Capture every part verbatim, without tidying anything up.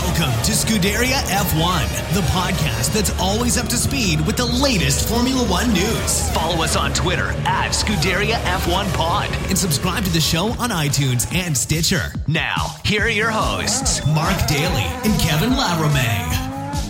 Welcome to Scuderia F one, the podcast that's always up to speed with the latest Formula One news. Follow us on Twitter at Scuderia F one Pod and subscribe to the show on iTunes and Stitcher. Now, here are your hosts, Mark Daly and Kevin Laramie.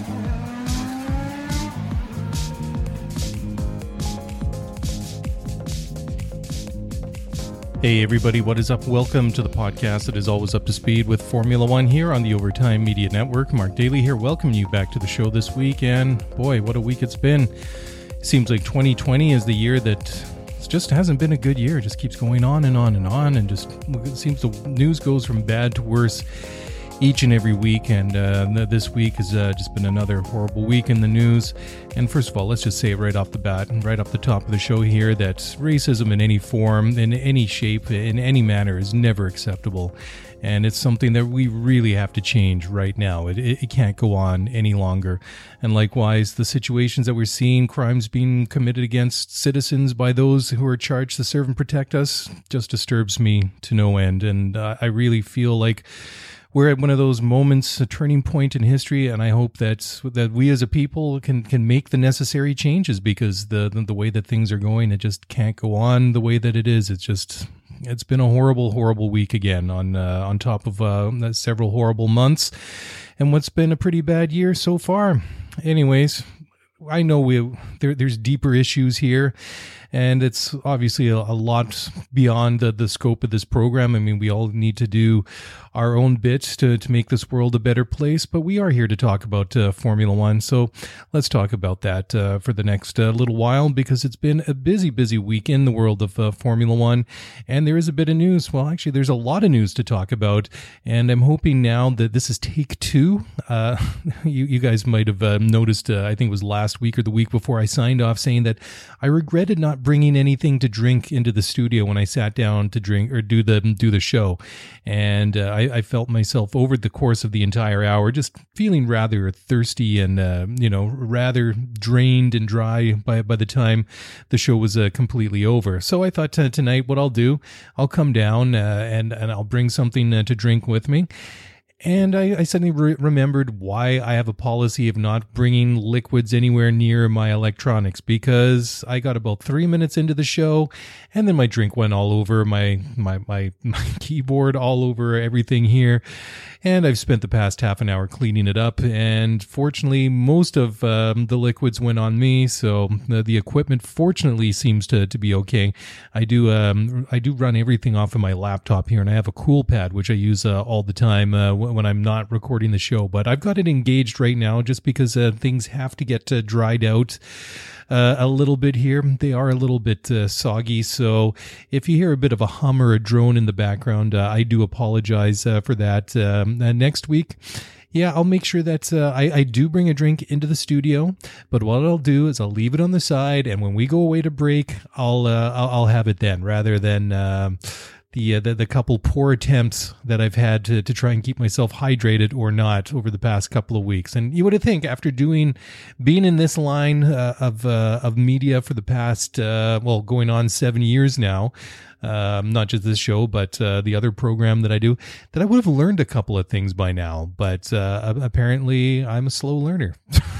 Hey everybody, what is up? Welcome to the podcast that is always up to speed with Formula One here on the Overtime Media Network. Mark Daly here, welcoming you back to the show this week, and boy, what a week it's been. Seems like twenty twenty is the year that just hasn't been a good year. It just keeps going on and on and on, and just it seems the news goes from bad to worse each and every week, and uh, this week has uh, just been another horrible week in the news. And first of all, let's just say right off the bat and right off the top of the show here that racism in any form, in any shape, in any manner is never acceptable. And it's something that we really have to change right now. It, it, it can't go on any longer. And likewise, the situations that we're seeing, crimes being committed against citizens by those who are charged to serve and protect us, just disturbs me to no end. And uh, I really feel like we're at one of those moments, a turning point in history, and I hope that that we as a people can can make the necessary changes, because the, the the way that things are going, it just can't go on the way that it is. It's just it's been a horrible, horrible week again on uh, on top of uh, several horrible months, and what's been a pretty bad year so far. Anyways, I know we there, there's deeper issues here, and it's obviously a, a lot beyond the, the scope of this program. I mean, we all need to do our own bit to, to make this world a better place, but we are here to talk about uh, Formula One, so let's talk about that uh, for the next uh, little while, because it's been a busy, busy week in the world of uh, Formula One, and there is a bit of news. Well, actually, there's a lot of news to talk about, and I'm hoping now that this is take two. Uh, you, you guys might have uh, noticed, uh, I think it was last week or the week before, I signed off saying that I regretted not bringing anything to drink into the studio when I sat down to drink or do the do the show, and uh, I, I felt myself over the course of the entire hour just feeling rather thirsty and uh, you know rather drained and dry by by the time the show was uh, completely over. So I thought uh, tonight what I'll do, I'll come down uh, and and I'll bring something uh, to drink with me. And I, I suddenly re- remembered why I have a policy of not bringing liquids anywhere near my electronics, because I got about three minutes into the show, and then my drink went all over my, my, my, my keyboard, all over everything here. And I've spent the past half an hour cleaning it up, and fortunately, most of um, the liquids went on me, so the, the equipment fortunately seems to, to be okay. I do um, I do run everything off of my laptop here, and I have a cool pad, which I use uh, all the time uh, when I'm not recording the show, but I've got it engaged right now just because uh, things have to get uh, dried out Uh, a little bit here. They are a little bit uh, soggy, so if you hear a bit of a hum or a drone in the background, uh, I do apologize uh, for that. Um, uh, next week, yeah, I'll make sure that uh, I, I do bring a drink into the studio, but what I'll do is I'll leave it on the side, and when we go away to break, I'll uh, I'll, I'll have it then, rather than Uh, The, uh, the the couple poor attempts that I've had to, to try and keep myself hydrated or not over the past couple of weeks. And you would think, after doing, being in this line uh, of uh, of media for the past, uh, well, going on seven years now, um, not just this show, but uh, the other program that I do, that I would have learned a couple of things by now. But uh, apparently I'm a slow learner.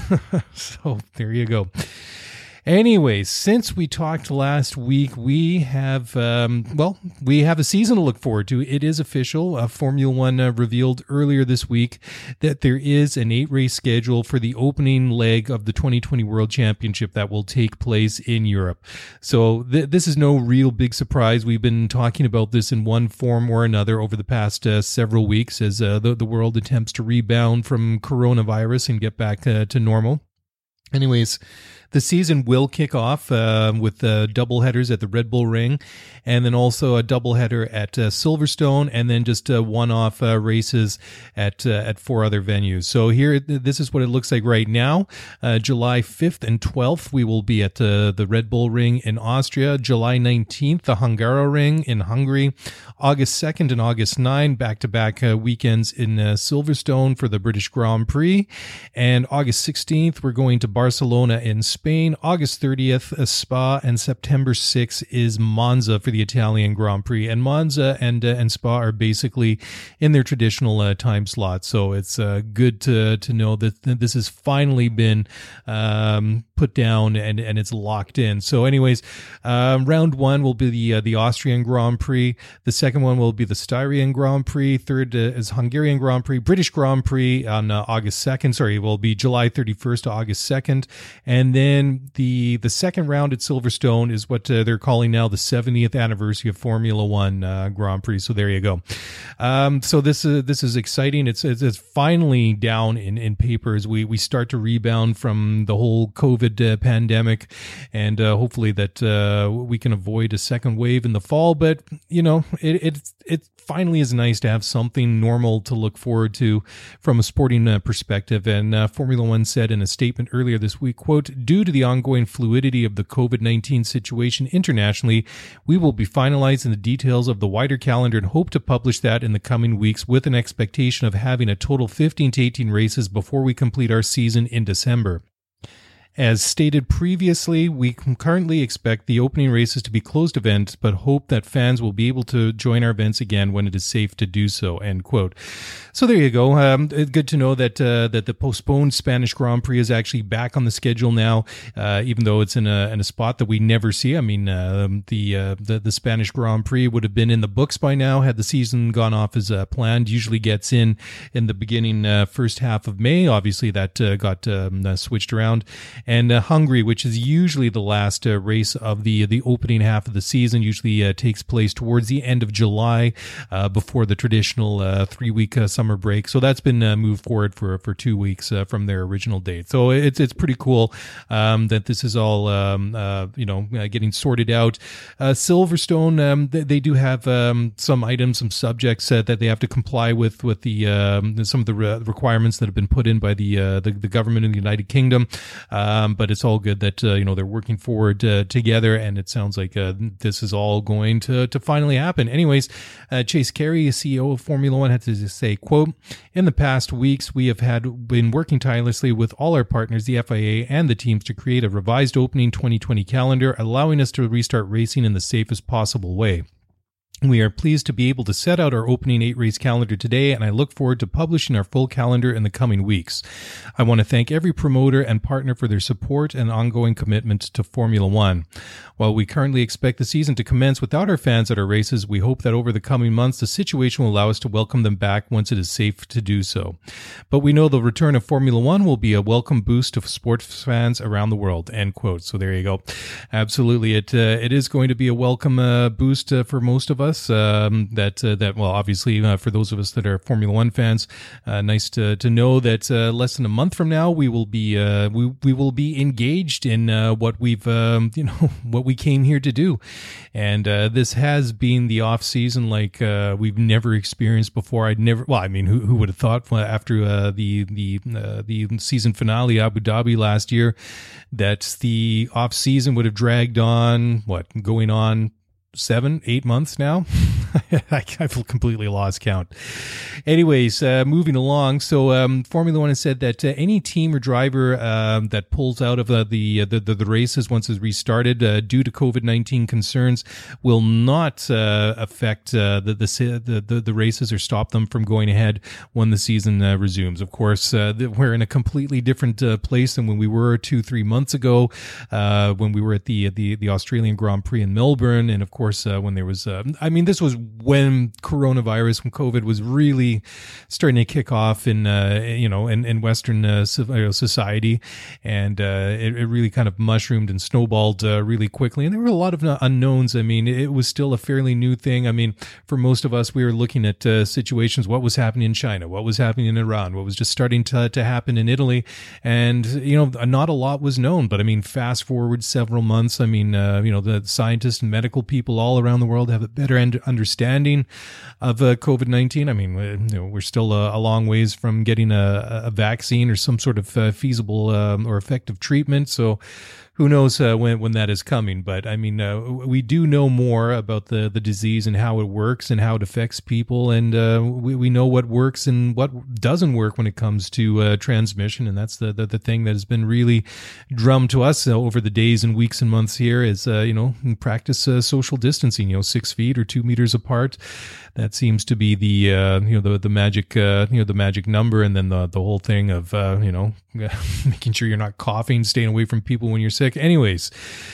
So there you go. Anyways, since we talked last week, we have, um, well, we have a season to look forward to. It is official. Uh, Formula One uh, revealed earlier this week that there is an eight-race schedule for the opening leg of the twenty twenty World Championship that will take place in Europe. So th- this is no real big surprise. We've been talking about this in one form or another over the past uh, several weeks as uh, the, the world attempts to rebound from coronavirus and get back uh, to normal. Anyways, the season will kick off uh, with uh, double headers at the Red Bull Ring, and then also a double header at uh, Silverstone, and then just uh, one-off uh, races at uh, at four other venues. So here, this is what it looks like right now. Uh, July fifth and twelfth, we will be at uh, the Red Bull Ring in Austria. July nineteenth, the Hungaroring in Hungary. August second and August ninth, back-to-back uh, weekends in uh, Silverstone for the British Grand Prix. And August sixteenth, we're going to Barcelona in Spain. Spain. August thirtieth, Spa, and September sixth is Monza for the Italian Grand Prix. And Monza and uh, and Spa are basically in their traditional uh, time slot. So it's uh, good to to know that this has finally been um, put down and, and it's locked in. So anyways, um, round one will be the uh, the Austrian Grand Prix. The second one will be the Styrian Grand Prix. Third uh, is Hungarian Grand Prix. British Grand Prix on uh, August second. Sorry, it will be July thirty-first to August second. And then the the second round at Silverstone is what uh, they're calling now the seventieth anniversary of Formula One uh, Grand Prix. So there you go. Um, so this is this is exciting. It's it's, it's finally down in, in paper as we we start to rebound from the whole COVID uh, pandemic, and uh, hopefully that uh, we can avoid a second wave in the fall. But you know, it it it finally is nice to have something normal to look forward to from a sporting uh, perspective. And uh, Formula One said in a statement earlier this week, quote, "Due to the ongoing fluidity of the COVID nineteen situation internationally, we will be finalizing the details of the wider calendar and hope to publish that in the coming weeks with an expectation of having a total fifteen to eighteen races before we complete our season in December. As stated previously, we currently expect the opening races to be closed events, but hope that fans will be able to join our events again when it is safe to do so," end quote. So there you go. Um, good to know that uh, that the postponed Spanish Grand Prix is actually back on the schedule now, uh, even though it's in a in a spot that we never see. I mean, uh, the, uh, the the Spanish Grand Prix would have been in the books by now had the season gone off as uh, planned. Usually gets in in the beginning uh, first half of May. Obviously, that uh, got um, uh, switched around. And uh, Hungary, which is usually the last uh, race of the the opening half of the season, usually uh, takes place towards the end of July uh, before the traditional uh, three-week uh, summer break. So that's been uh, moved forward for for two weeks uh, from their original date. So it's it's pretty cool um, that this is all um, uh, you know uh, getting sorted out. Uh, Silverstone, um, they, they do have um, some items, some subjects uh, that they have to comply with with the um, some of the re- requirements that have been put in by the uh, the, the government in the United Kingdom. Uh, Um, but it's all good that, uh, you know, they're working forward uh, together, and it sounds like uh, this is all going to, to finally happen. Anyways, uh, Chase Carey, C E O of Formula One, had to say, quote, "In the past weeks, we have had been working tirelessly with all our partners, the F I A and the teams, to create a revised opening twenty twenty calendar, allowing us to restart racing in the safest possible way. We are pleased to be able to set out our opening eight-race calendar today, and I look forward to publishing our full calendar in the coming weeks. I want to thank every promoter and partner for their support and ongoing commitment to Formula One. While we currently expect the season to commence without our fans at our races, we hope that over the coming months, the situation will allow us to welcome them back once it is safe to do so. But we know the return of Formula One will be a welcome boost to sports fans around the world," end quote. So there you go. Absolutely. It, uh, it is going to be a welcome uh, boost uh, for most of us. Um, that uh, that well, obviously, uh, for those of us that are Formula One fans, uh, nice to to know that uh, less than a month from now we will be uh, we we will be engaged in uh, what we've um, you know what we came here to do, and uh, this has been the off season like uh, we've never experienced before. I'd never. Well, I mean, who who would have thought after uh, the the uh, the season finale Abu Dhabi last year that the off season would have dragged on what going on. Seven, eight months now. I've completely lost count. Anyways, uh, moving along. So, um, Formula One has said that uh, any team or driver um, that pulls out of uh, the, the the the races once it's restarted uh, due to COVID nineteen concerns will not uh, affect uh, the, the the the races or stop them from going ahead when the season uh, resumes. Of course, uh, we're in a completely different uh, place than when we were two, three months ago, uh, when we were at the the the Australian Grand Prix in Melbourne, and of course. Uh, when there was, uh, I mean, this was when coronavirus, when COVID was really starting to kick off in, uh, you know, in, in Western uh, society, and uh, it, it really kind of mushroomed and snowballed uh, really quickly. And there were a lot of unknowns. I mean, it was still a fairly new thing. I mean, for most of us, we were looking at uh, situations, what was happening in China, what was happening in Iran, what was just starting to, to happen in Italy, and you know, not a lot was known. But I mean, fast forward several months, I mean, uh, you know, the scientists and medical people all around the world have a better understanding of uh, COVID nineteen. I mean, you know, we're still a, a long ways from getting a, a vaccine or some sort of uh, feasible um, or effective treatment. So who knows uh, when when that is coming? But I mean, uh, we do know more about the the disease and how it works and how it affects people, and uh, we we know what works and what doesn't work when it comes to uh, transmission, and that's the, the the thing that has been really drummed to us uh, over the days and weeks and months here. Is uh, you know practice uh, social distancing, you know, six feet or two meters apart. That seems to be the uh, you know the the magic uh, you know the magic number, and then the the whole thing of uh, you know making sure you're not coughing, staying away from people when you're sick. Anyways,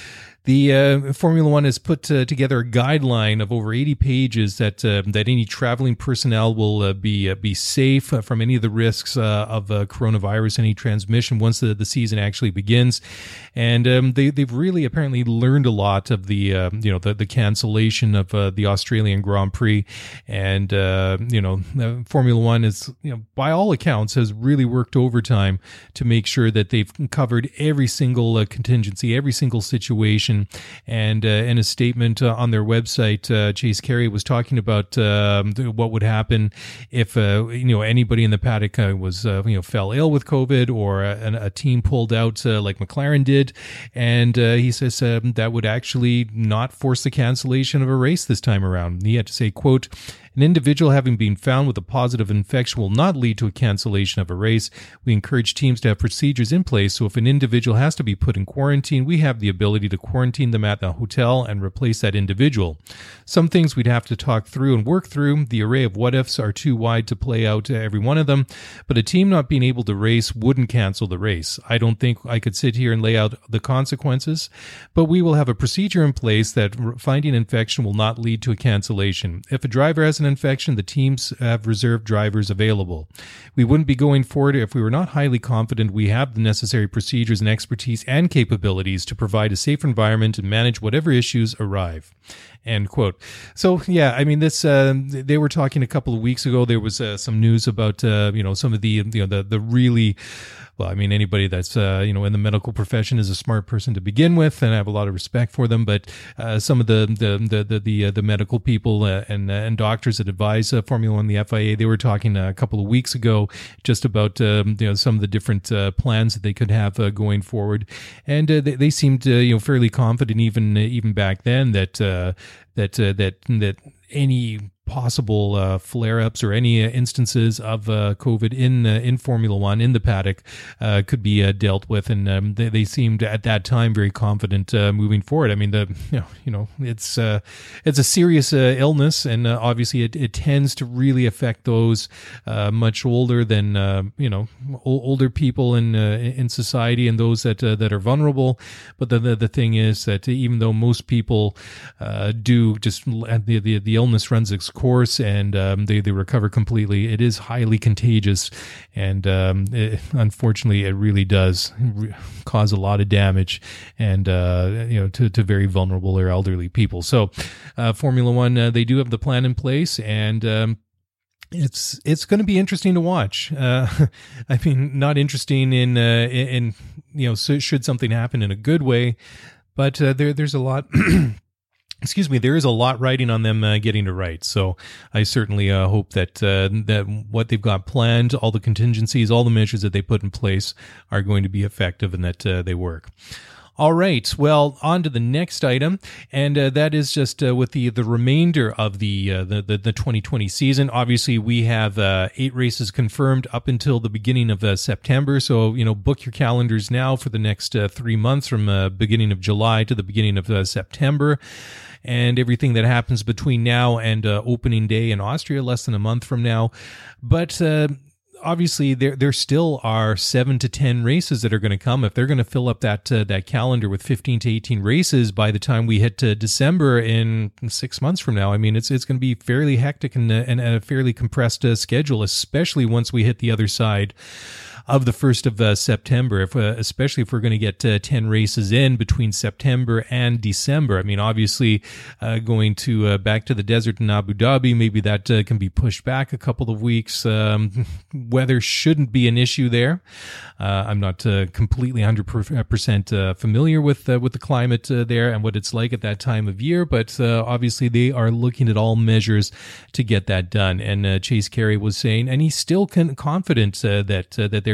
the uh, Formula One has put uh, together a guideline of over eighty pages that uh, that any traveling personnel will uh, be uh, be safe uh, from any of the risks uh, of uh, coronavirus, any transmission once the, the season actually begins. And um, they they've really apparently learned a lot of the uh, you know the, the cancellation of uh, the Australian Grand Prix, and uh, you know uh, Formula One is you know by all accounts has really worked overtime to make sure that they've covered every single uh, contingency, every single situation. And uh, in a statement uh, on their website, uh, Chase Carey was talking about uh, what would happen if uh, you know anybody in the paddock uh, was uh, you know fell ill with COVID, or a, a team pulled out uh, like McLaren did, and uh, he says uh, that would actually not force the cancellation of a race this time around. He had to say, quote, "An individual having been found with a positive infection will not lead to a cancellation of a race. We encourage teams to have procedures in place, so if an individual has to be put in quarantine, we have the ability to quarantine them at the hotel and replace that individual. Some things we'd have to talk through and work through. The array of what-ifs are too wide to play out every one of them, but a team not being able to race wouldn't cancel the race. I don't think I could sit here and lay out the consequences, but we will have a procedure in place that finding infection will not lead to a cancellation. If a driver has an infection, the teams have reserved drivers available. We wouldn't be going forward if we were not highly confident we have the necessary procedures and expertise and capabilities to provide a safe environment and manage whatever issues arrive." End quote. So yeah, I mean, this uh, they were talking a couple of weeks ago. There was uh, some news about uh, you know some of the you know the the really well, I mean, anybody that's uh, you know in the medical profession is a smart person to begin with, and I have a lot of respect for them. But uh, some of the the the the the, uh, the medical people uh, and uh, and doctors that advise uh, Formula One, the F I A, they were talking a couple of weeks ago just about um, you know some of the different uh, plans that they could have uh, going forward, and uh, they, they seemed uh, you know fairly confident even uh, even back then that uh, that uh, that that any possible uh, flare-ups or any uh, instances of uh, COVID in uh, in Formula One in the paddock uh, could be uh, dealt with, and um, they, they seemed at that time very confident uh, moving forward. I mean, the you know, you know it's uh, it's a serious uh, illness, and uh, obviously it, it tends to really affect those uh, much older than uh, you know o- older people in uh, in society and those that uh, that are vulnerable. But the, the the thing is that even though most people uh, do just the, the the illness runs its course and um, they, they recover completely, it is highly contagious, and um, it, unfortunately it really does re- cause a lot of damage, and uh, you know to, to very vulnerable or elderly people. So uh, Formula One, uh, they do have the plan in place, and um, It's it's going to be interesting to watch. Uh, I mean, not interesting in uh, in, in you know so should something happen in a good way, but uh, there there's a lot. Excuse me, there is a lot riding on them uh, getting it right. So I certainly uh, hope that uh, that what they've got planned, all the contingencies, all the measures that they put in place are going to be effective, and that uh, they work. All right, well, on to the next item, and uh, that is just uh, with the the remainder of the, uh, the the the twenty twenty season. Obviously, we have uh, eight races confirmed up until the beginning of uh, September. So, you know, book your calendars now for the next uh, three months from uh, beginning of July to the beginning of uh, September. And everything that happens between now and uh, opening day in Austria, less than a month from now. But uh, obviously, there there still are seven to ten races that are going to come. If they're going to fill up that uh, that calendar with fifteen to eighteen races by the time we hit to December in six months from now, I mean, it's it's going to be fairly hectic and, and, and a fairly compressed uh, schedule, especially once we hit the other side of the first of uh, September, if, uh, especially if we're going to get uh, ten races in between September and December. I mean, obviously, uh, going to uh, back to the desert in Abu Dhabi, maybe that uh, can be pushed back a couple of weeks. Um, weather shouldn't be an issue there. Uh, I'm not uh, completely one hundred percent uh, familiar with uh, with the climate uh, there and what it's like at that time of year, but uh, obviously they are looking at all measures to get that done. And uh, Chase Carey was saying, and he's still con- confident uh, that uh, that they're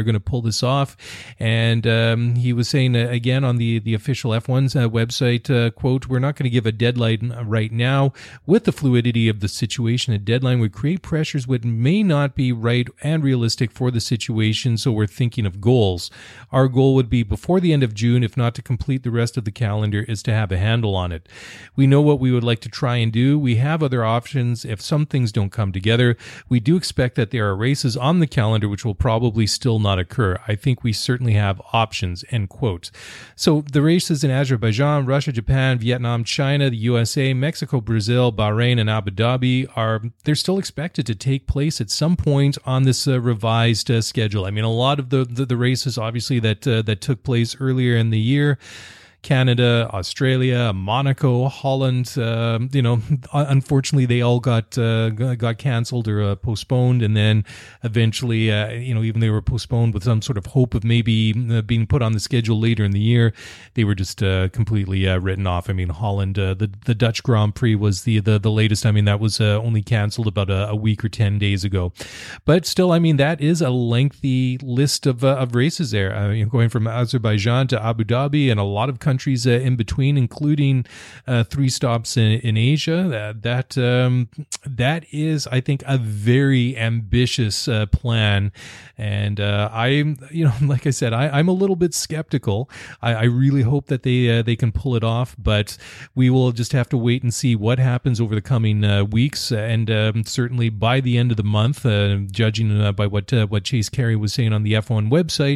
they're going to pull this off. And um, he was saying uh, again on the, the official F one's uh, website, uh, quote, "We're not going to give a deadline right now. With the fluidity of the situation, a deadline would create pressures which may not be right and realistic for the situation, so we're thinking of goals. Our goal would be before the end of June, if not to complete the rest of the calendar, is to have a handle on it. We know what we would like to try and do. We have other options if some things don't come together. We do expect that there are races on the calendar which will probably still not occur. I think we certainly have options," end quote. So the races in Azerbaijan, Russia, Japan, Vietnam, China, the U S A, Mexico, Brazil, Bahrain, and Abu Dhabi are, they're still expected to take place at some point on this uh, revised uh, schedule. I mean, a lot of the, the, the races, obviously, that uh, that took place earlier in the year, Canada, Australia, Monaco, Holland, uh, you know, unfortunately they all got uh, got canceled or uh, postponed, and then eventually, uh, you know, even they were postponed with some sort of hope of maybe uh, being put on the schedule later in the year, they were just uh, completely uh, written off. I mean, Holland, uh, the the Dutch Grand Prix was the the, the latest. I mean, that was uh, only canceled about a, a week or ten days ago, but still, I mean, that is a lengthy list of uh, of races there, uh, you know, going from Azerbaijan to Abu Dhabi and a lot of countries countries uh, in between, including uh, three stops in, in Asia. That that, um, that is, I think, a very ambitious uh, plan. And uh, I'm, you know, like I said, I, I'm a little bit skeptical. I, I really hope that they uh, they can pull it off, but we will just have to wait and see what happens over the coming uh, weeks. And um, certainly by the end of the month, uh, judging uh, by what uh, what Chase Carey was saying on the F one website,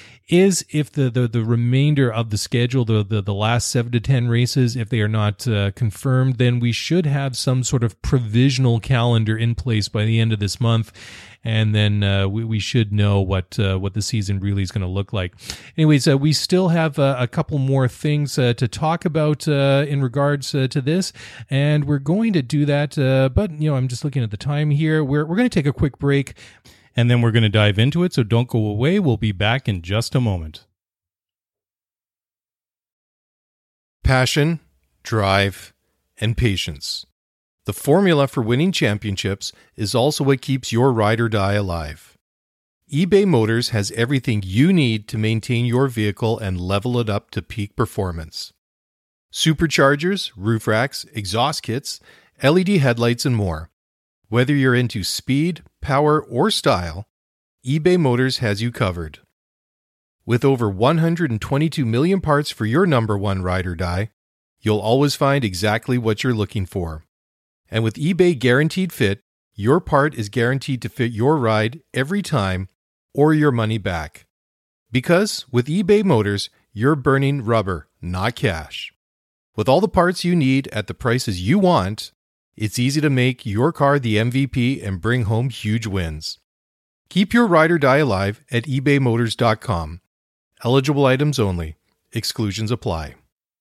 is if the, the, the remainder of the schedule, the, the, the last seven to ten races, if they are not uh, confirmed, then we should have some sort of provisional calendar in place by the end of this month. And then uh, we, we should know what uh, what the season really is going to look like. Anyways, uh, we still have uh, a couple more things uh, to talk about uh, in regards uh, to this, and we're going to do that. Uh, but you know, I'm just looking at the time here. We're we're going to take a quick break, and then we're going to dive into it. So don't go away. We'll be back in just a moment. Passion, drive, and patience. The formula for winning championships is also what keeps your ride or die alive. eBay Motors has everything you need to maintain your vehicle and level it up to peak performance. Superchargers, roof racks, exhaust kits, L E D headlights, and more. Whether you're into speed, power, or style, eBay Motors has you covered. With over one hundred twenty-two million parts for your number one ride or die, you'll always find exactly what you're looking for. And with eBay Guaranteed Fit, your part is guaranteed to fit your ride every time or your money back. Because with eBay Motors, you're burning rubber, not cash. With all the parts you need at the prices you want, it's easy to make your car the M V P and bring home huge wins. Keep your ride or die alive at ebay motors dot com. Eligible items only. Exclusions apply.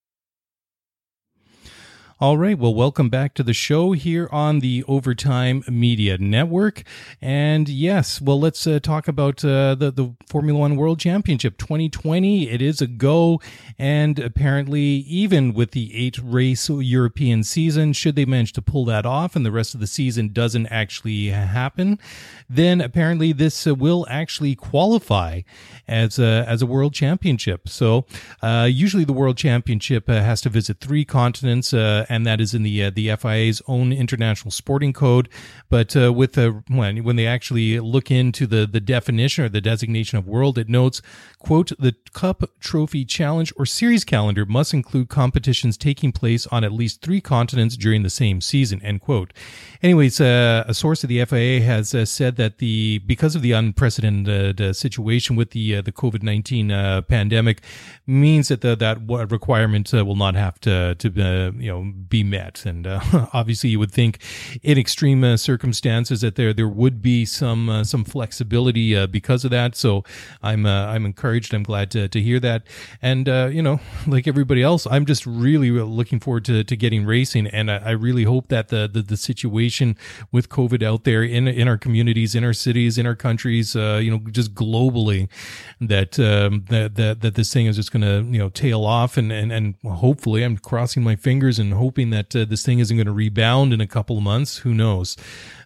All right, well, welcome back to the show here on the Overtime Media Network. And yes, well, let's uh, talk about uh, the, the Formula One World Championship twenty twenty. It is a go, and apparently even with the eight-race European season, should they manage to pull that off and the rest of the season doesn't actually happen, then apparently this uh, will actually qualify as a, as a World Championship. So uh, usually the World Championship uh, has to visit three continents, uh, and that is in the uh, the F I A's own international sporting code. But uh, with uh, when when they actually look into the the definition or the designation of world, it notes, quote, the Cup, Trophy, Challenge, or Series calendar must include competitions taking place on at least three continents during the same season, end quote. Anyways, uh, a source of the F I A has uh, said that the because of the unprecedented uh, situation with the uh, the COVID nineteen uh, pandemic means that the, that requirement uh, will not have to to uh, you know be met. And uh, obviously, you would think in extreme uh, circumstances that there there would be some uh, some flexibility uh, because of that. So I'm uh, I'm encouraged. I'm glad to to hear that. And uh, you know, like everybody else, I'm just really looking forward to to getting racing. And I, I really hope that the, the the situation with COVID out there in in our communities, in our cities, in our countries, uh, you know, just globally, that um, that that that this thing is just going to you know tail off, and and and hopefully, I'm crossing my fingers and hoping that uh, this thing isn't going to rebound in a couple of months. Who knows?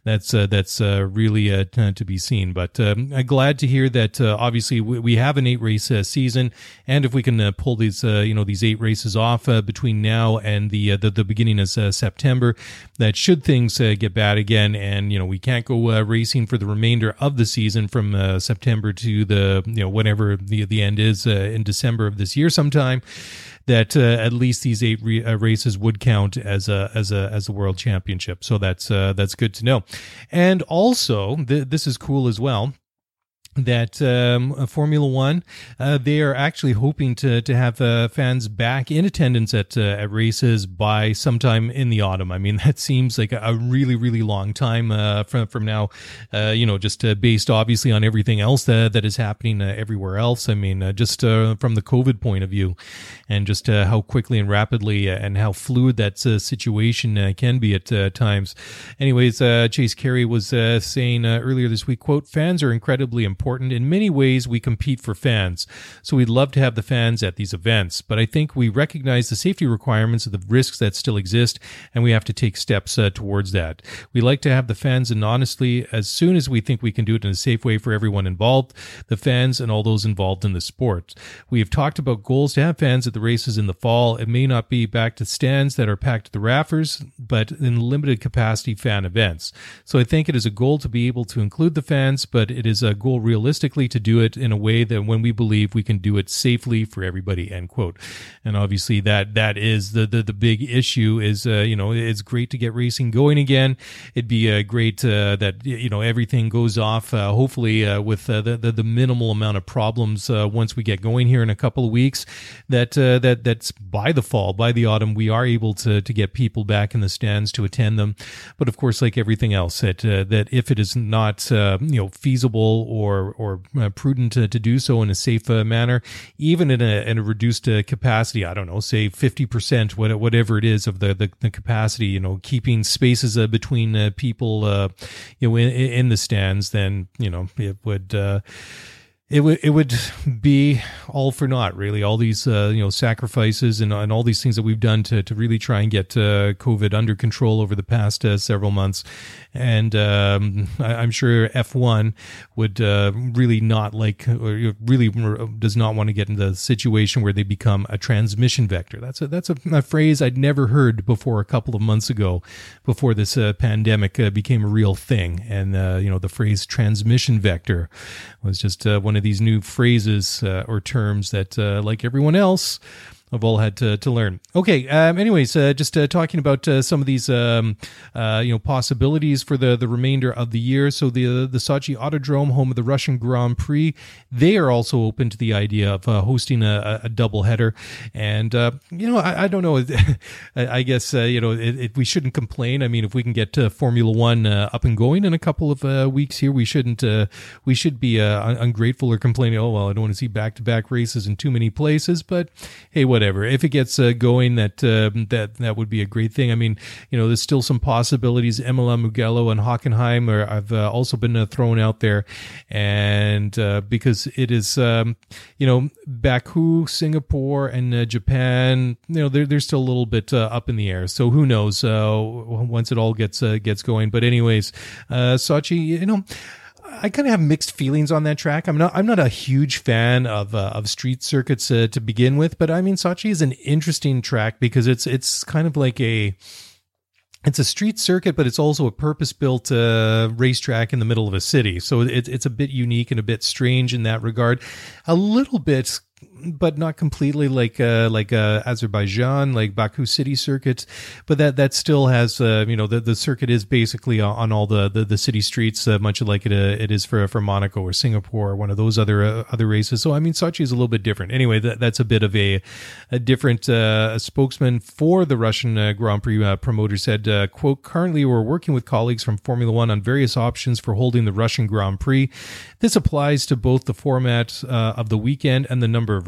that's uh, that's uh, really uh, t- to be seen. But um, I'm glad to hear that. Uh, obviously, we, we have an eight race uh, season, and if we can uh, pull these uh, you know these eight races off uh, between now and the, uh, the the beginning of uh, September, that should things uh, get bad again, and you know we can't go uh, racing for the remainder of the season from uh, September to the you know whenever the the end is uh, in December of this year sometime, that uh, at least these eight re- uh, races would count as a as a as a world championship. So that's uh, that's good to know. And also, th- this is cool as well, that um, Formula One, uh, they are actually hoping to to have uh, fans back in attendance at uh, at races by sometime in the autumn. I mean, that seems like a, a really really long time uh, from from now. Uh, you know, just uh, based obviously on everything else that that is happening uh, everywhere else. I mean, uh, just uh, from the COVID point of view, and just uh, how quickly and rapidly uh, and how fluid that uh, situation uh, can be at uh, times. Anyways, uh, Chase Carey was uh, saying uh, earlier this week, quote, "Fans are incredibly important. In many ways, we compete for fans, so we'd love to have the fans at these events. But I think we recognize the safety requirements of the risks that still exist, and we have to take steps uh, towards that. We like to have the fans, and honestly, as soon as we think we can do it in a safe way for everyone involved, the fans and all those involved in the sport. We have talked about goals to have fans at the races in the fall. It may not be back to stands that are packed to the rafters, but in limited capacity fan events. So I think it is a goal to be able to include the fans, but it is a goal real realistically to do it in a way that when we believe we can do it safely for everybody," end quote. And obviously that that is the the, the big issue is, uh, you know, it's great to get racing going again. It'd be uh, great uh, that, you know, everything goes off, uh, hopefully uh, with uh, the, the, the minimal amount of problems uh, once we get going here in a couple of weeks, that uh, that that's by the fall, by the autumn, we are able to to get people back in the stands to attend them. But of course, like everything else, that, uh, that if it is not, uh, you know, feasible or or uh, prudent to, to do so in a safe uh, manner, even in a, in a reduced uh, capacity, I don't know, say fifty percent, whatever it is of the, the, the capacity, you know, keeping spaces uh, between uh, people, uh, you know, in, in the stands, then, you know, it would, uh, It would it would be all for naught, really. All these uh, you know sacrifices and and all these things that we've done to to really try and get uh, COVID under control over the past uh, several months, and um, I, I'm sure F one would uh, really not like, or really does not want to get into the situation where they become a transmission vector. That's a that's a, a phrase I'd never heard before a couple of months ago, before this uh, pandemic uh, became a real thing, and uh, you know the phrase transmission vector was just uh, one of these new phrases uh, or terms that, uh, like everyone else, I've all had to, to learn. Okay. Um, anyways, uh, just uh, talking about uh, some of these, um, uh, you know, possibilities for the, the remainder of the year. So the uh, the Sochi Autodrome, home of the Russian Grand Prix, they are also open to the idea of uh, hosting a, a doubleheader. And uh, you know, I, I don't know. I guess uh, you know it, it, we shouldn't complain. I mean, if we can get uh, Formula One uh, up and going in a couple of uh, weeks here, we shouldn't. Uh, we should be uh, ungrateful or complaining. Oh well, I don't want to see back to back races in too many places. But hey, what whatever. If it gets uh, going, that uh, that that would be a great thing. I mean, you know, there's still some possibilities. Imola, Mugello, and Hockenheim are have uh, also been uh, thrown out there, and uh, because it is, um, you know, Baku, Singapore, and uh, Japan, you know, they're they're still a little bit uh, up in the air. So who knows uh, once it all gets uh, gets going. But anyways, uh, Sochi, you know, I kind of have mixed feelings on that track. I'm not I'm not a huge fan of uh, of street circuits uh, to begin with, but I mean Sochi is an interesting track because it's it's kind of like a it's a street circuit, but it's also a purpose-built uh, racetrack in the middle of a city. So it, it's a bit unique and a bit strange in that regard. A little bit, but not completely like uh, like uh, Azerbaijan, like Baku City circuit. But that that still has, uh, you know, the, the circuit is basically on all the, the, the city streets, uh, much like it uh, it is for for Monaco or Singapore or one of those other uh, other races. So I mean, Sochi is a little bit different. Anyway, that, that's a bit of a a different uh, a spokesman for the Russian uh, Grand Prix uh, promoter said, uh, "quote Currently, we're working with colleagues from Formula One on various options for holding the Russian Grand Prix. This applies to both the format uh, of the weekend and the number of races.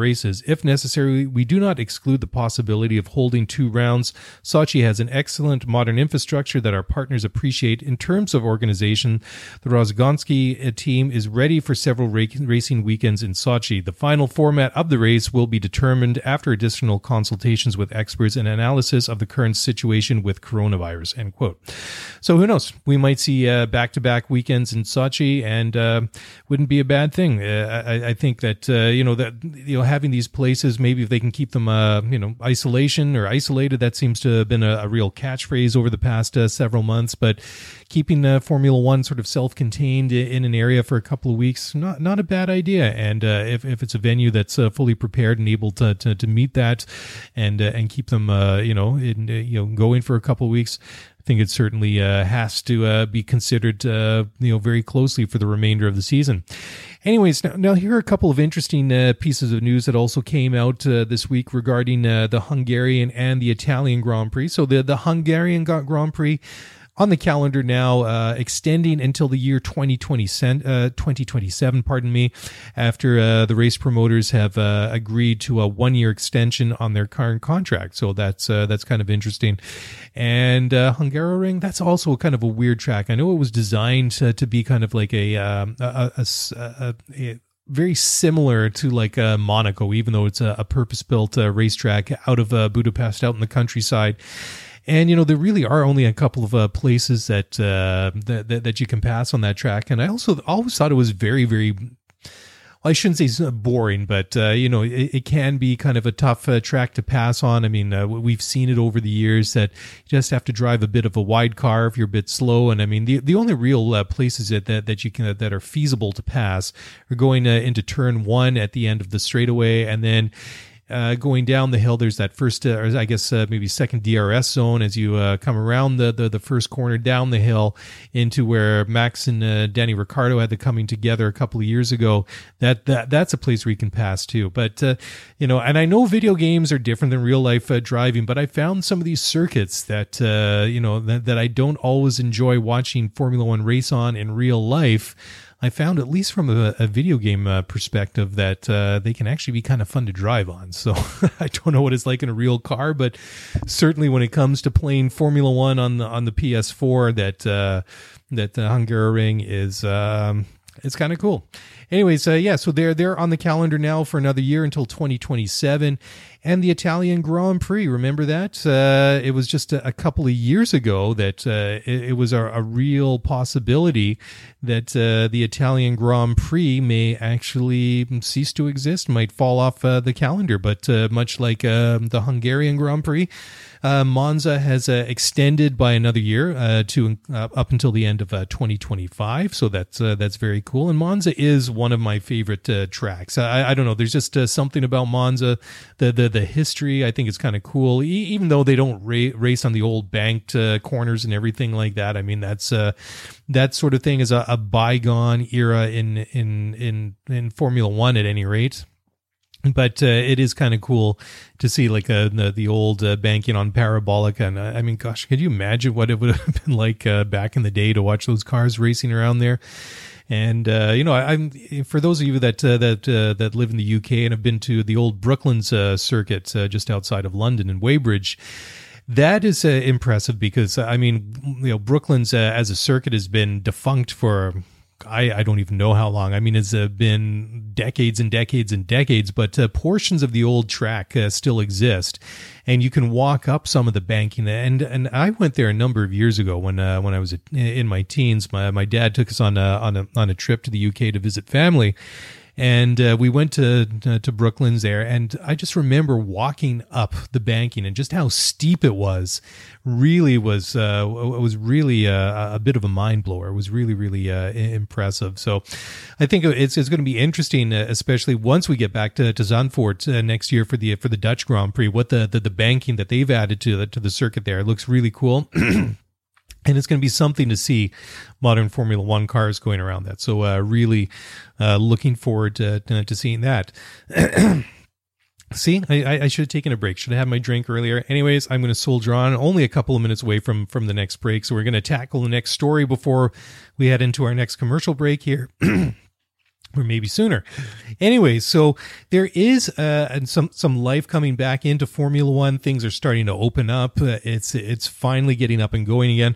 races. If necessary, we do not exclude the possibility of holding two rounds. Sochi has an excellent modern infrastructure that our partners appreciate. In terms of organization, the Rozgonsky team is ready for several ra- racing weekends in Sochi. The final format of the race will be determined after additional consultations with experts and analysis of the current situation with coronavirus, end quote. So who knows? We might see uh, back-to-back weekends in Sochi, and uh, wouldn't be a bad thing. Uh, I, I think that, uh, you know, that, you know, having these places, maybe if they can keep them, uh, you know, isolation or isolated, that seems to have been a, a real catchphrase over the past uh, several months, but keeping uh, Formula One sort of self-contained in an area for a couple of weeks, not not a bad idea. And uh, if, if it's a venue that's uh, fully prepared and able to to, to meet that and uh, and keep them, uh, you know, in, uh, you know, going for a couple of weeks, I think it certainly uh, has to uh, be considered, uh, you know, very closely for the remainder of the season. Anyways, now, now here are a couple of interesting uh, pieces of news that also came out uh, this week regarding uh, the Hungarian and the Italian Grand Prix. So the, the Hungarian Grand Prix on the calendar now, uh, extending until the year twenty twenty, uh, twenty twenty-seven, pardon me, after uh, the race promoters have uh, agreed to a one-year extension on their current contract. So that's uh, that's kind of interesting. And uh, Hungaroring, that's also kind of a weird track. I know it was designed uh, to be kind of like a, um, a, a, a, a very similar to like uh, Monaco, even though it's a, a purpose-built uh, racetrack out of uh, Budapest, out in the countryside. And, you know, there really are only a couple of uh, places that, uh, that, that that you can pass on that track. And I also always thought it was very, very, well, I shouldn't say it's boring, but, uh, you know, it, it can be kind of a tough uh, track to pass on. I mean, uh, we've seen it over the years that you just have to drive a bit of a wide car if you're a bit slow. And I mean, the the only real uh, places that, that, that you can, that are feasible to pass are going uh, into turn one at the end of the straightaway, and then Uh, going down the hill, there's that first, uh, or I guess uh, maybe second D R S zone as you uh, come around the, the the first corner down the hill into where Max and uh, Danny Ricciardo had the coming together a couple of years ago. That that that's a place where you can pass too. But uh, you know, and I know video games are different than real life uh, driving, but I found some of these circuits that uh, you know that, that I don't always enjoy watching Formula One race on in real life. I found, at least from a, a video game uh, perspective, that uh, they can actually be kind of fun to drive on. So I don't know what it's like in a real car, but certainly when it comes to playing Formula One on the on the P S four, that uh, that uh, Hungaroring is um, it's kind of cool. Anyways, uh, yeah, so they're they're on the calendar now for another year until twenty twenty-seven. And the Italian Grand Prix, remember that? Uh, it was just a, a couple of years ago that uh, it, it was a, a real possibility that uh, the Italian Grand Prix may actually cease to exist, might fall off uh, the calendar. But uh, much like uh, the Hungarian Grand Prix, uh, Monza has uh, extended by another year uh, to uh, up until the end of uh, twenty twenty-five. So that's uh, that's very cool. And Monza is one of my favorite uh, tracks. I, I don't know. There's just uh, something about Monza, the the the history. I think it's kind of cool, e- even though they don't ra- race on the old banked uh, corners and everything like that. I mean, that's uh, that sort of thing is a, a bygone era in in in in Formula One at any rate. But uh, it is kind of cool to see like uh, the the old uh, banking on Parabolica. And uh, I mean, gosh, could you imagine what it would have been like uh, back in the day to watch those cars racing around there? And uh, you know, I, I'm for those of you that uh, that uh, that live in the U K and have been to the old Brooklands uh, circuit uh, just outside of London in Weybridge. That is uh, impressive because I mean, you know, Brooklands uh, as a circuit has been defunct for I, I don't even know how long. I mean, it's uh, been decades and decades and decades, but uh, portions of the old track uh, still exist, and you can walk up some of the banking. And and I went there a number of years ago when uh, when I was in my teens. My my dad took us on a on a on a trip to the U K to visit family. And uh, we went to uh, to Brooklands there, and I just remember walking up the banking and just how steep it was. Really was uh, was really a, a bit of a mind blower. It was really really uh, impressive. So I think it's it's going to be interesting, uh, especially once we get back to to Zandvoort uh, next year for the for the Dutch Grand Prix. What the the, the banking that they've added to the to the circuit there, it looks really cool. And it's going to be something to see modern Formula One cars going around that. So uh, really uh, looking forward to, to, to seeing that. See, I, I should have taken a break. Should have had my drink earlier. Anyways, I'm going to soldier on. Only a couple of minutes away from, from the next break. So we're going to tackle the next story before we head into our next commercial break here. or maybe sooner. Anyway, so there is uh, some some life coming back into Formula One. Things are starting to open up. Uh, it's it's finally getting up and going again.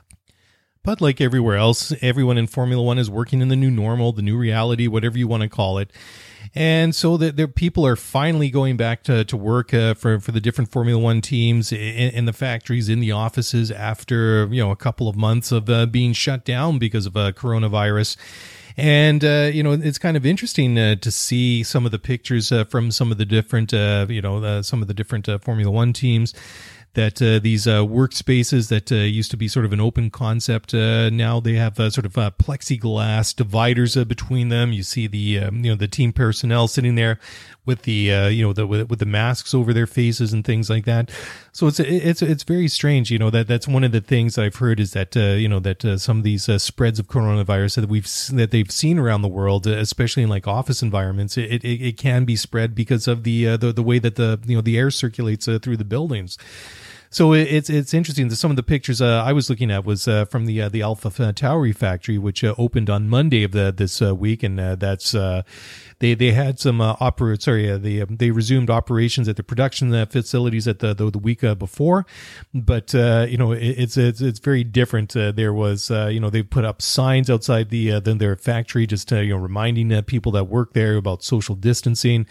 But like everywhere else, everyone in Formula One is working in the new normal, the new reality, whatever you want to call it. And so the, the people are finally going back to, to work uh, for, for the different Formula One teams in, in the factories, in the offices after, you know, a couple of months of uh, being shut down because of uh, coronavirus. And, uh, you know, it's kind of interesting uh, to see some of the pictures uh, from some of the different, uh, you know, uh, some of the different uh, Formula One teams. That uh, these uh, workspaces that uh, used to be sort of an open concept, uh, now they have uh, sort of uh, plexiglass dividers uh, between them. You see the um, you know the team personnel sitting there with the uh, you know the with, with the masks over their faces and things like that. So it's it's it's very strange. You know that that's one of the things I've heard is that uh, you know that uh, some of these uh, spreads of coronavirus that we've that they've seen around the world, uh, especially in like office environments, it, it it can be spread because of the uh, the the way that the you know the air circulates uh, through the buildings. So it's it's interesting. Some of the pictures uh, I was looking at was uh, from the uh, the Alpha Tauri factory, which uh, opened on Monday of the this uh, week, and uh, that's uh, they they had some uh, opera. Sorry, uh, they um, they resumed operations at the production uh, facilities at the the, the week uh, before, but uh, you know it, it's it's it's very different. Uh, there was uh, you know they put up signs outside the uh, the, their factory, just uh, you know reminding uh, people that work there about social distancing,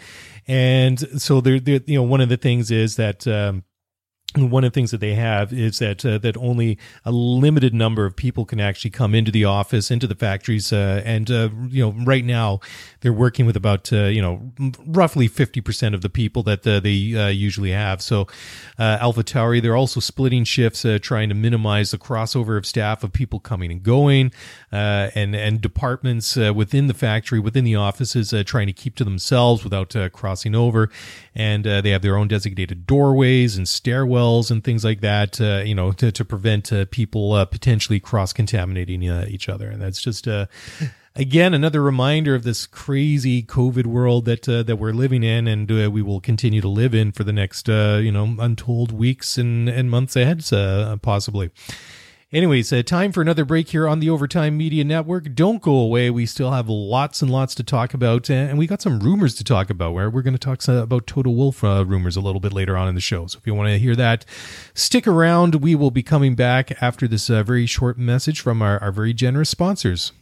and so they're, they're you know one of the things is that. Um, One of the things that they have is that uh, that only a limited number of people can actually come into the office, into the factories, uh, and uh, you know, right now they're working with about uh, you know roughly fifty percent of the people that uh, they uh, usually have. So, uh, Alpha Tauri, they're also splitting shifts, uh, trying to minimize the crossover of staff of people coming and going, uh, and and departments uh, within the factory, within the offices, uh, trying to keep to themselves without uh, crossing over, and uh, they have their own designated doorways and stairwells and things like that, uh, you know, to, to prevent uh, people uh, potentially cross-contaminating uh, each other. And that's just, uh, again, another reminder of this crazy COVID world that uh, that we're living in, and uh, we will continue to live in for the next, uh, you know, untold weeks and, and months ahead, uh, possibly. Anyways, uh, time for another break here on the Overtime Media Network. Don't go away. We still have lots and lots to talk about, and we got some rumors to talk about. Where we're going to talk about Toto Wolff uh, rumors a little bit later on in the show. So if you want to hear that, stick around. We will be coming back after this uh, very short message from our, our very generous sponsors.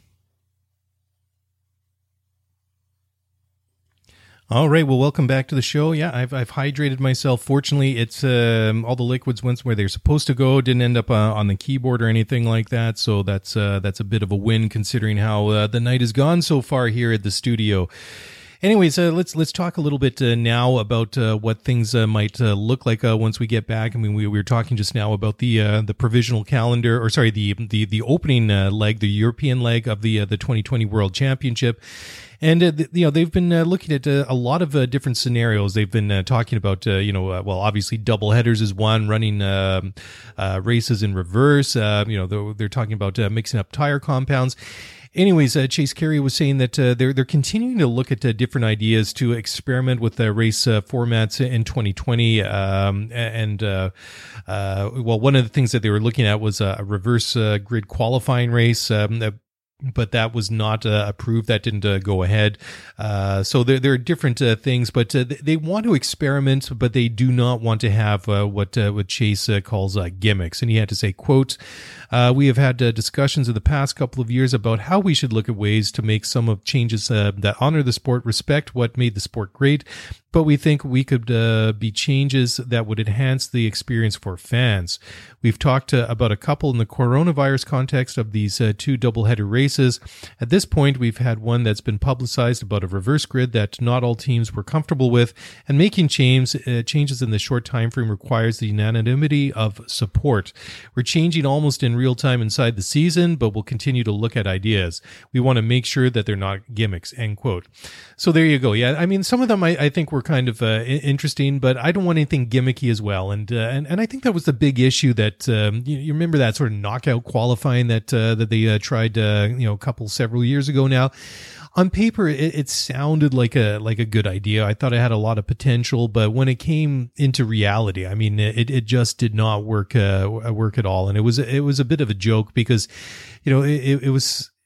All right, well, welcome back to the show. Yeah, I've I've hydrated myself. Fortunately, it's um, all the liquids went where they're supposed to go. Didn't end up uh, on the keyboard or anything like that. So that's uh, that's a bit of a win considering how uh, the night has gone so far here at the studio. Anyways, uh, let's let's talk a little bit uh, now about uh, what things uh, might uh, look like uh, once we get back. I mean, we, we were talking just now about the uh, the provisional calendar, or sorry, the the the opening uh, leg, the European leg of the uh, the twenty twenty World Championship. And, uh, you know, they've been uh, looking at uh, a lot of uh, different scenarios. They've been uh, talking about, uh, you know, uh, well, obviously double headers is one, running uh, uh, races in reverse. Uh, you know, they're, they're talking about uh, mixing up tire compounds. Anyways, uh, Chase Carey was saying that uh, they're they're continuing to look at uh, different ideas to experiment with the race uh, formats in twenty twenty. Um, and uh, uh, well, one of the things that they were looking at was a reverse uh, grid qualifying race. Um, But that was not uh, approved. That didn't uh, go ahead. Uh, so there, there are different uh, things, but uh, they want to experiment, but they do not want to have uh, what uh, what Chase uh, calls uh, gimmicks. And he had to say, quote, uh, we have had uh, discussions in the past couple of years about how we should look at ways to make some of changes uh, that honor the sport, respect what made the sport great, but we think we could uh, be changes that would enhance the experience for fans. We've talked uh, about a couple in the coronavirus context of these uh, two doubleheader races. At this point, we've had one that's been publicized about a reverse grid that not all teams were comfortable with, and making change, uh, changes in the short time frame requires the unanimity of support. We're changing almost in real time inside the season, but we'll continue to look at ideas. We want to make sure that they're not gimmicks, end quote. So there you go. Yeah, I mean, some of them I, I think were kind of uh, interesting, but I don't want anything gimmicky as well. And uh, and and I think that was the big issue that um, you, you remember that sort of knockout qualifying that uh, that they uh, tried uh, you know a couple several years ago now. On paper, it, it sounded like a like a good idea. I thought it had a lot of potential, but when it came into reality, I mean, it it just did not work uh, work at all. And it was it was a bit of a joke because, you know, it, it was.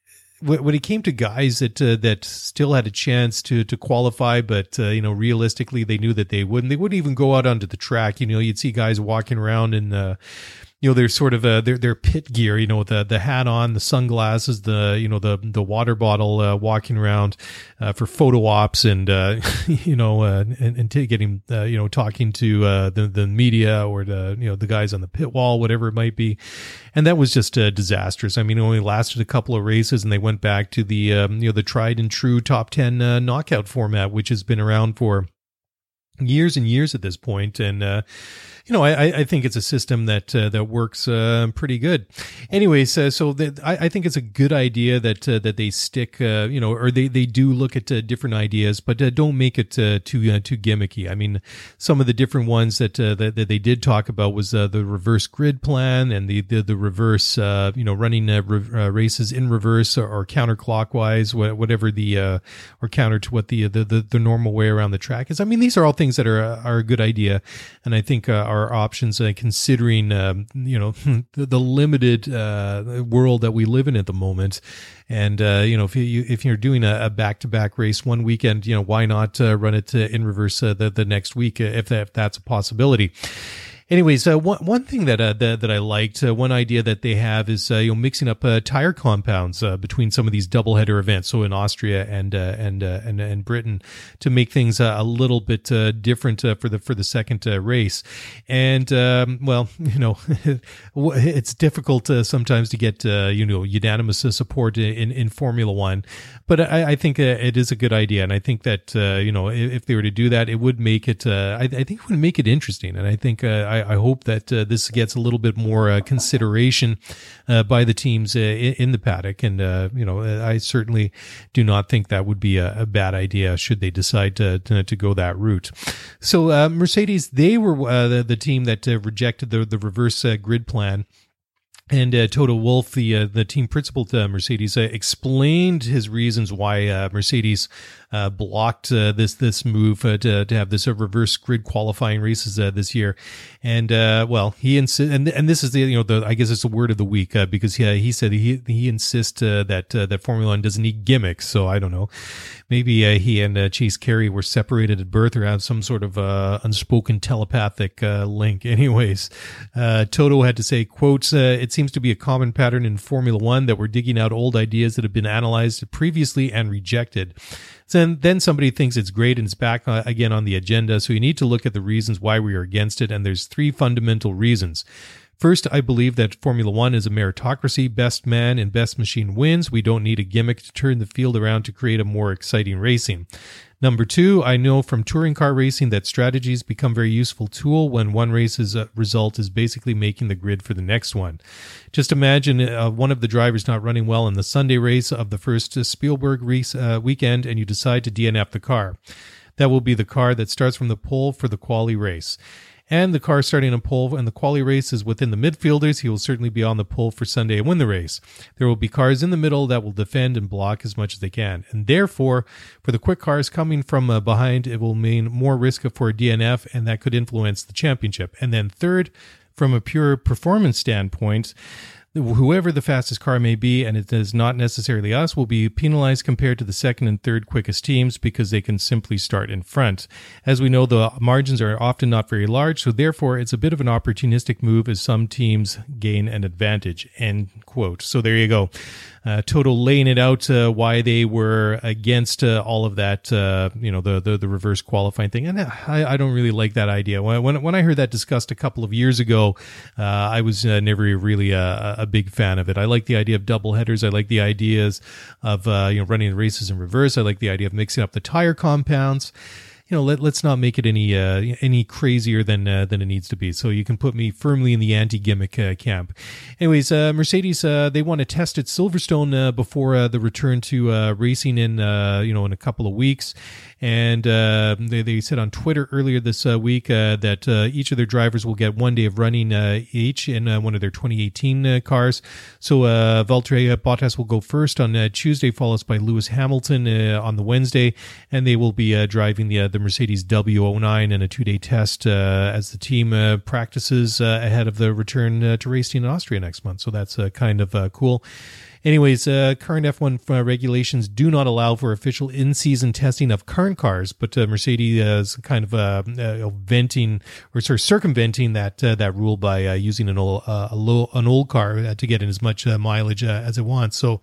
when it came to guys that uh, that still had a chance to to qualify, but uh, you know, realistically, they knew that they wouldn't. They wouldn't even go out onto the track. You know, you'd see guys walking around in uh, you know, their sort of uh, their their pit gear. You know, the the hat on, the sunglasses, the you know the the water bottle, uh, walking around uh, for photo ops, and uh, you know, uh, and, and t- getting uh, you know talking to uh, the the media or the you know the guys on the pit wall, whatever it might be. And that was just uh, disastrous. I mean, it only lasted a couple of races, and they went back to the um, you know the tried and true top ten uh, knockout format, which has been around for years and years at this point. And uh, you know, I, I think it's a system that uh, that works uh, pretty good. Anyways, uh, so that, I, I think it's a good idea that uh, that they stick, uh, you know, or they, they do look at uh, different ideas, but uh, don't make it uh, too uh, too gimmicky. I mean, some of the different ones that uh, that, that they did talk about was uh, the reverse grid plan and the the, the reverse, uh, you know, running uh, re- uh, races in reverse or, or counterclockwise, whatever the uh, or counter to what the, the the the normal way around the track is. I mean, these are all things that are are a good idea, and I think uh, our options, uh, considering um, you know the, the limited uh, world that we live in at the moment. And uh, you know, if you if you're doing a, a back-to-back race one weekend, you know, why not uh, run it uh, in reverse uh, the the next week uh, if that, if that's a possibility. Anyways, uh, one one thing that uh, that, that I liked, uh, one idea that they have is uh, you know mixing up uh, tire compounds uh, between some of these doubleheader events. So in Austria and uh, and uh, and and Britain, to make things uh, a little bit uh, different uh, for the for the second uh, race. And um, well, you know, it's difficult uh, sometimes to get uh, you know unanimous support in in Formula One, but I, I think uh, it is a good idea, and I think that uh, you know if, if they were to do that, it would make it. Uh, I, I think it would make it interesting, and I think uh, I. I hope that uh, this gets a little bit more uh, consideration uh, by the teams uh, in, in the paddock. And, uh, you know, I certainly do not think that would be a, a bad idea should they decide to, to, to go that route. So uh, Mercedes, they were uh, the, the team that uh, rejected the, the reverse uh, grid plan. And uh, Toto Wolff, the uh, the team principal to Mercedes, uh, explained his reasons why uh, Mercedes uh, blocked uh, this this move uh, to to have this uh, reverse grid qualifying races uh, this year. And uh, well, he insi- and and this is the you know the I guess it's the word of the week uh, because he he said he he insists uh, that uh, that Formula One doesn't need gimmicks. So I don't know, maybe uh, he and uh, Chase Carey were separated at birth or have some sort of uh, unspoken telepathic uh, link. Anyways, uh, Toto had to say, quotes, uh, it seems to be a common pattern in Formula One that we're digging out old ideas that have been analyzed previously and rejected. So then somebody thinks it's great and it's back uh, again on the agenda. So you need to look at the reasons why we are against it. And there's three fundamental reasons. First, I believe that Formula One is a meritocracy. Best man and best machine wins. We don't need a gimmick to turn the field around to create a more exciting racing. Number two, I know from touring car racing that strategies become a very useful tool when one race's uh, result is basically making the grid for the next one. Just imagine uh, one of the drivers not running well in the Sunday race of the first uh, Spielberg race uh, weekend, and you decide to D N F the car. That will be the car that starts from the pole for the quali race. And the car starting on pole and the quali race is within the midfielders. He will certainly be on the pole for Sunday and win the race. There will be cars in the middle that will defend and block as much as they can. And therefore, for the quick cars coming from uh, behind, it will mean more risk for a D N F, and that could influence the championship. And then third, from a pure performance standpoint, whoever the fastest car may be, and it is not necessarily us, will be penalized compared to the second and third quickest teams because they can simply start in front. As we know, the margins are often not very large, so therefore it's a bit of an opportunistic move as some teams gain an advantage. End quote. So there you go. Uh, Toto laying it out uh, why they were against uh, all of that, uh, you know, the, the the reverse qualifying thing, and I, I don't really like that idea. When when, when I heard that discussed a couple of years ago, uh, I was uh, never really a, a big fan of it. I like the idea of double headers. I like the ideas of uh, you know running the races in reverse. I like the idea of mixing up the tire compounds. You know, let, let's not make it any uh, any crazier than uh, than it needs to be. So you can put me firmly in the anti-gimmick uh, camp. Anyways, uh, Mercedes, uh, they want to test at Silverstone uh, before uh, the return to uh, racing in uh, you know in a couple of weeks. And uh, they, they said on Twitter earlier this uh, week uh, that uh, each of their drivers will get one day of running uh, each in uh, one of their twenty eighteen uh, cars. So uh, Valtteri Bottas will go first on uh, Tuesday, followed by Lewis Hamilton uh, on the Wednesday, and they will be uh, driving the uh, the Mercedes W oh nine in a two-day test uh, as the team uh, practices uh, ahead of the return uh, to racing in Austria next month. So that's uh, kind of uh, cool. Anyways, uh, current F one uh, regulations do not allow for official in-season testing of current cars, but uh, Mercedes uh, is kind of uh, uh, venting or sort of circumventing that uh, that rule by uh, using an old uh, a low, an old car uh, to get in as much uh, mileage uh, as it wants. So.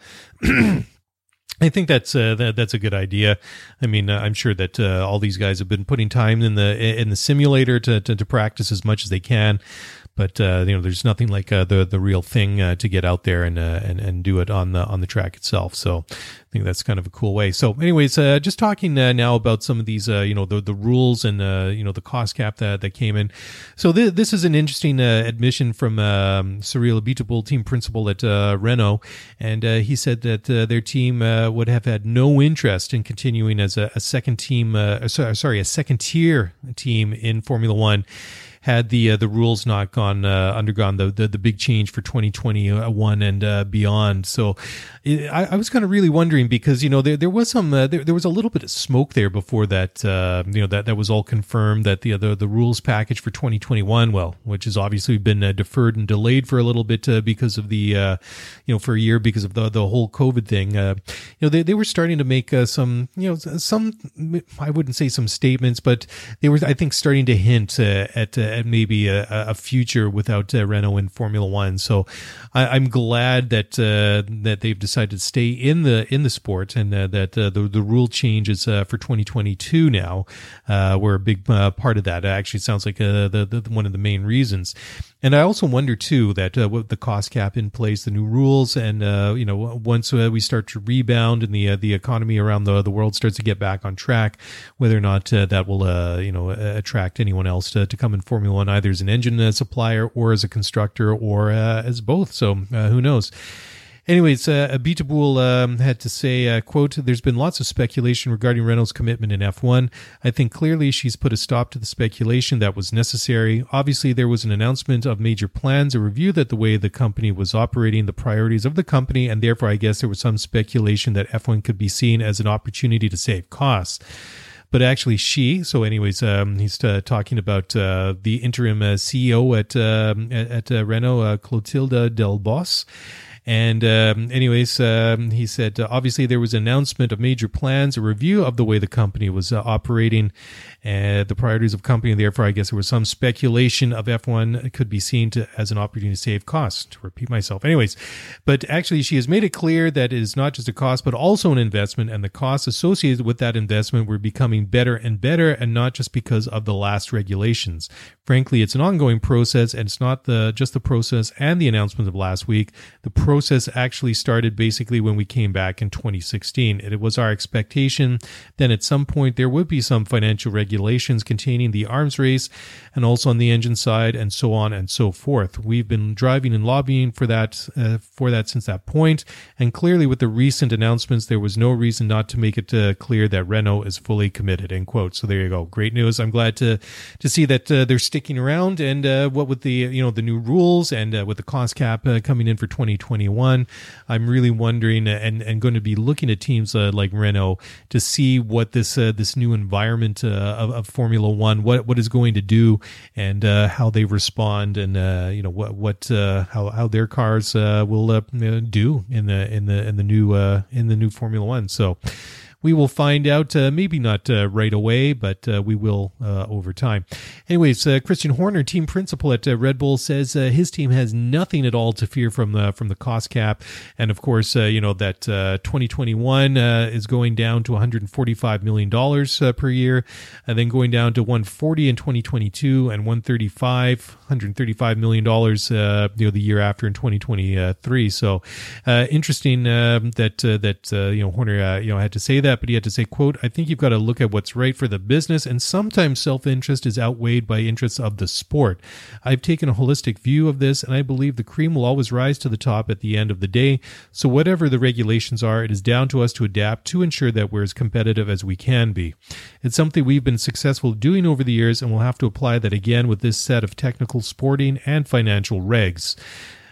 I think that's uh, that, that's a good idea. I mean, uh, I'm sure that uh, all these guys have been putting time in the in the simulator to to, to practice as much as they can. But uh, you know, there's nothing like uh, the the real thing uh, to get out there and uh, and and do it on the on the track itself. So I think that's kind of a cool way. So, anyways, uh, just talking uh, now about some of these, uh, you know, the the rules and uh, you know the cost cap that that came in. So th- this is an interesting uh, admission from um, Cyril Abiteboul, team principal at uh, Renault, and uh, he said that uh, their team uh, would have had no interest in continuing as a, a second team, uh, sorry, a second tier team in Formula One. Had the uh, the rules not gone uh, undergone the, the the big change for twenty twenty-one and uh, beyond. So it, I, I was kind of really wondering because you know there there was some uh, there, there was a little bit of smoke there before that uh, you know that that was all confirmed that the the the rules package for twenty twenty-one, well, which has obviously been uh, deferred and delayed for a little bit uh, because of the uh, you know for a year because of the the whole COVID thing. Uh, you know they they were starting to make uh, some you know some I wouldn't say some statements, but they were I think starting to hint uh, at uh, at maybe a, a future without uh, Renault in Formula One. So I, I'm glad that uh, that they've decided to stay in the in the sport and uh, that uh, the the rule changes uh, for twenty twenty-two now uh, were a big uh, part of that. It actually sounds like uh, the, the one of the main reasons. And I also wonder too that uh, with the cost cap in place, the new rules, and uh, you know once uh, we start to rebound and the uh, the economy around the the world starts to get back on track, whether or not uh, that will uh, you know attract anyone else to, to come in Formula One, either as an engine uh, supplier or as a constructor or uh, as both. So uh, who knows? Anyways, uh, Abiteboul um, had to say, uh, quote, "There's been lots of speculation regarding Renault's commitment in F one. I think clearly she's put a stop to the speculation that was necessary. Obviously, there was an announcement of major plans, a review that the way the company was operating, the priorities of the company, and therefore I guess there was some speculation that F one could be seen as an opportunity to save costs." But actually she, so anyways, um, he's uh, talking about uh, the interim uh, C E O at, uh, at uh, Renault, uh, Clotilde Delbos. And um, anyways, um, he said, uh, obviously there was an announcement of major plans, a review of the way the company was uh, operating, uh, the priorities of the company. Therefore, I guess there was some speculation of F one could be seen to, as an opportunity to save costs, to repeat myself. Anyways, but actually she has made it clear that it is not just a cost, but also an investment, and the costs associated with that investment were becoming better and better, and not just because of the last regulations. Frankly, it's an ongoing process, and it's not the just the process and the announcement of last week. The process actually started basically when we came back in twenty sixteen. It was our expectation then at some point there would be some financial regulations containing the arms race and also on the engine side and so on and so forth. We've been driving and lobbying for that uh, for that since that point, and clearly with the recent announcements there was no reason not to make it uh, clear that Renault is fully committed, end quote. So there you go. Great news. I'm glad to to see that uh, they're sticking around, and uh, what with the you know the new rules and uh, with the cost cap uh, coming in for twenty twenty-one, I'm really wondering and, and going to be looking at teams uh, like Renault to see what this uh, this new environment uh, of, of Formula One, what what is going to do, and uh, how they respond, and uh, you know what what uh, how how their cars uh, will uh, do in the in the in the new uh, in the new Formula One. So we will find out, uh, maybe not uh, right away, but uh, we will uh, over time. Anyways, uh, Christian Horner, team principal at uh, Red Bull, says uh, his team has nothing at all to fear from the from the cost cap, and of course, uh, you know that uh, twenty twenty-one uh, is going down to one hundred forty-five million dollars uh, per year, and then going down to one hundred forty in twenty twenty-two and one hundred thirty-five, one hundred thirty-five million dollars, uh, you know, the year after in twenty twenty-three. So, uh, interesting uh, that uh, that uh, you know Horner uh, you know had to say that. But he had to say, quote, "I think you've got to look at what's right for the business, and sometimes self-interest is outweighed by interests of the sport. I've taken a holistic view of this, and I believe the cream will always rise to the top at the end of the day. So whatever the regulations are, it is down to us to adapt to ensure that we're as competitive as we can be. It's something we've been successful doing over the years, and we'll have to apply that again with this set of technical, sporting, and financial regs."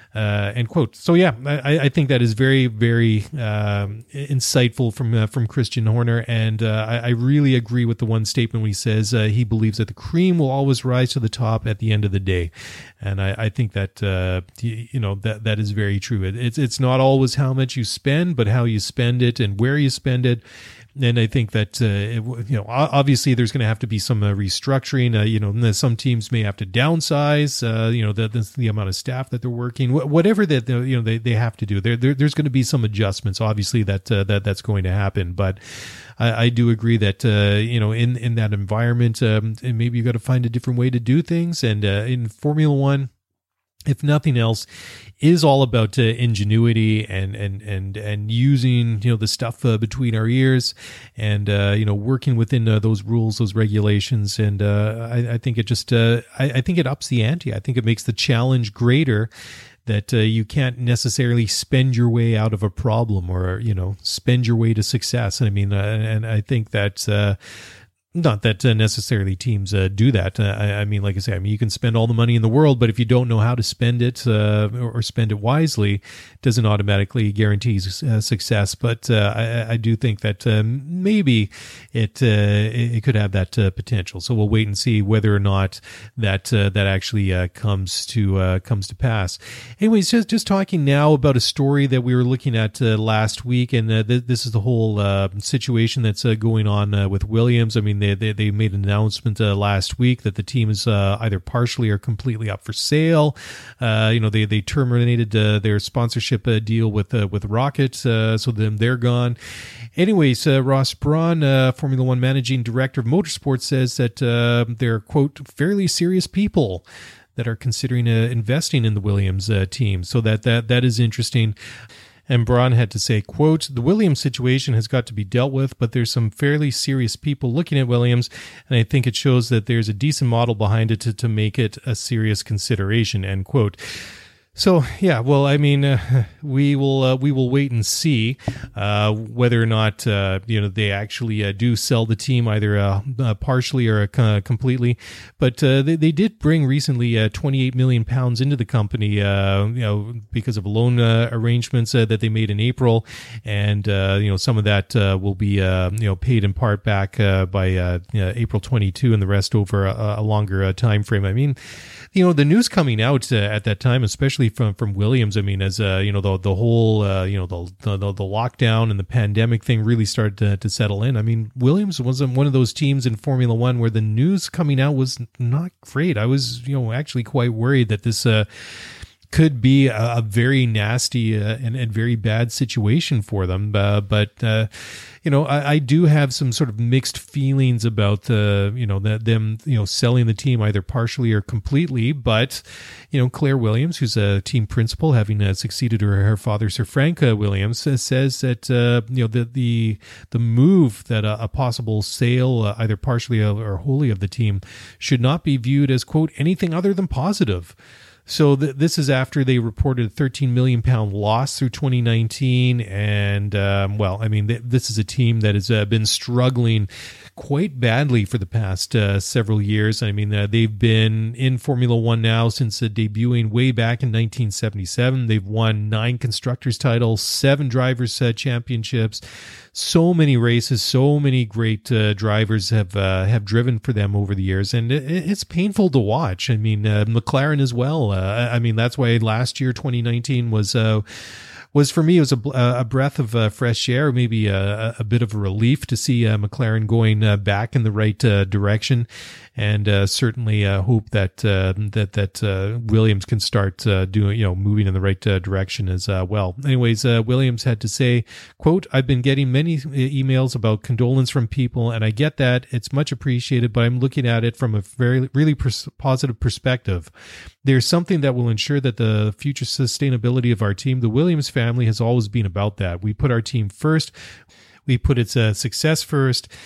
Uh, end quote. So yeah, I, I think that is very, very um, insightful from uh, from Christian Horner, and uh, I, I really agree with the one statement when he says uh, he believes that the cream will always rise to the top at the end of the day, and I, I think that uh, you know that that is very true. It, it's it's not always how much you spend, but how you spend it and where you spend it. And I think that, uh, it, you know, obviously there's going to have to be some uh, restructuring. Uh, you know, some teams may have to downsize, uh, you know, the, the, the amount of staff that they're working, Wh- whatever that, you know, they, they have to do. There, there there's going to be some adjustments, obviously, that, uh, that that's going to happen. But I, I do agree that, uh, you know, in, in that environment, um, maybe you got to find a different way to do things. And uh, in Formula One, if nothing else, is all about uh, ingenuity and and and and using, you know, the stuff uh, between our ears, and uh, you know, working within uh, those rules, those regulations, and uh, I, I think it just uh, I, I think it ups the ante. I think it makes the challenge greater. That uh, you can't necessarily spend your way out of a problem, or, you know, spend your way to success. I mean, uh, and I think that. Uh, Not that uh, necessarily teams uh, do that. Uh, I, I mean, like I say, I mean, you can spend all the money in the world, but if you don't know how to spend it uh, or, or spend it wisely, it doesn't automatically guarantee uh, success. But uh, I, I do think that uh, maybe it uh, it could have that uh, potential. So we'll wait and see whether or not that uh, that actually uh, comes to uh, comes to pass. Anyways, just just talking now about a story that we were looking at uh, last week, and uh, th- this is the whole uh, situation that's uh, going on uh, with Williams. I mean, they They, they made an announcement uh, last week that the team is uh, either partially or completely up for sale. Uh, you know, they they terminated uh, their sponsorship uh, deal with uh, with Rocket, uh, so then they're gone. Anyways, uh, Ross Brawn, uh, Formula One managing director of motorsports, says that uh, they're, quote, fairly serious people that are considering uh, investing in the Williams uh, team. So that that that is interesting. And Braun had to say, quote, the Williams situation has got to be dealt with, but there's some fairly serious people looking at Williams, and I think it shows that there's a decent model behind it to, to make it a serious consideration, end quote. So yeah, well, I mean, uh, we will uh, we will wait and see uh, whether or not uh, you know they actually uh, do sell the team either uh, uh, partially or uh, completely. But uh, they they did bring recently uh, twenty-eight million pounds into the company, uh, you know, because of loan uh, arrangements uh, that they made in April, and uh, you know some of that uh, will be uh, you know paid in part back uh, by uh, you know, April twenty-second, and the rest over a, a longer uh, time frame. I mean, you know, the news coming out uh, at that time, especially from from Williams, I mean, as uh, you know, the the whole uh, you know the, the the lockdown and the pandemic thing really started to, to settle in. I mean, Williams wasn't one of those teams in Formula One where the news coming out was not great. I was, you know, actually quite worried that this uh, could be a, a very nasty uh, and, and very bad situation for them. Uh, but uh, you know, I, I do have some sort of mixed feelings about uh, you know that them you know selling the team either partially or completely. But you know, Claire Williams, who's a team principal, having uh, succeeded her, her father, Sir Frank uh, Williams, uh, says that uh, you know the the the move that a, a possible sale, uh, either partially or wholly, of the team should not be viewed as, quote, anything other than positive. So th- this is after they reported a thirteen million pound loss through twenty nineteen. And, um, well, I mean, th- this is a team that has uh, been struggling quite badly for the past uh, several years. I mean, uh, they've been in Formula One now since uh, debuting way back in nineteen seventy-seven. They've won nine constructors titles, seven drivers uh, championships, so many races, so many great uh, drivers have uh, have driven for them over the years, and it, it's painful to watch. I mean, uh, McLaren as well. Uh, I mean, that's why last year, twenty nineteen, was uh, was for me, it was a, a breath of uh, fresh air, maybe a, a bit of a relief to see uh, McLaren going uh, back in the right uh, direction, and uh, certainly uh, hope that uh, that that uh, Williams can start uh, doing, you know, moving in the right uh, direction as uh, well. Anyways, uh, Williams had to say, quote, I've been getting many emails about condolence from people, and I get that. It's much appreciated, but I'm looking at it from a very, really pers- positive perspective. There's something that will ensure that the future sustainability of our team, the Williams family, has always been about that. We put our team first. We put its uh, success first.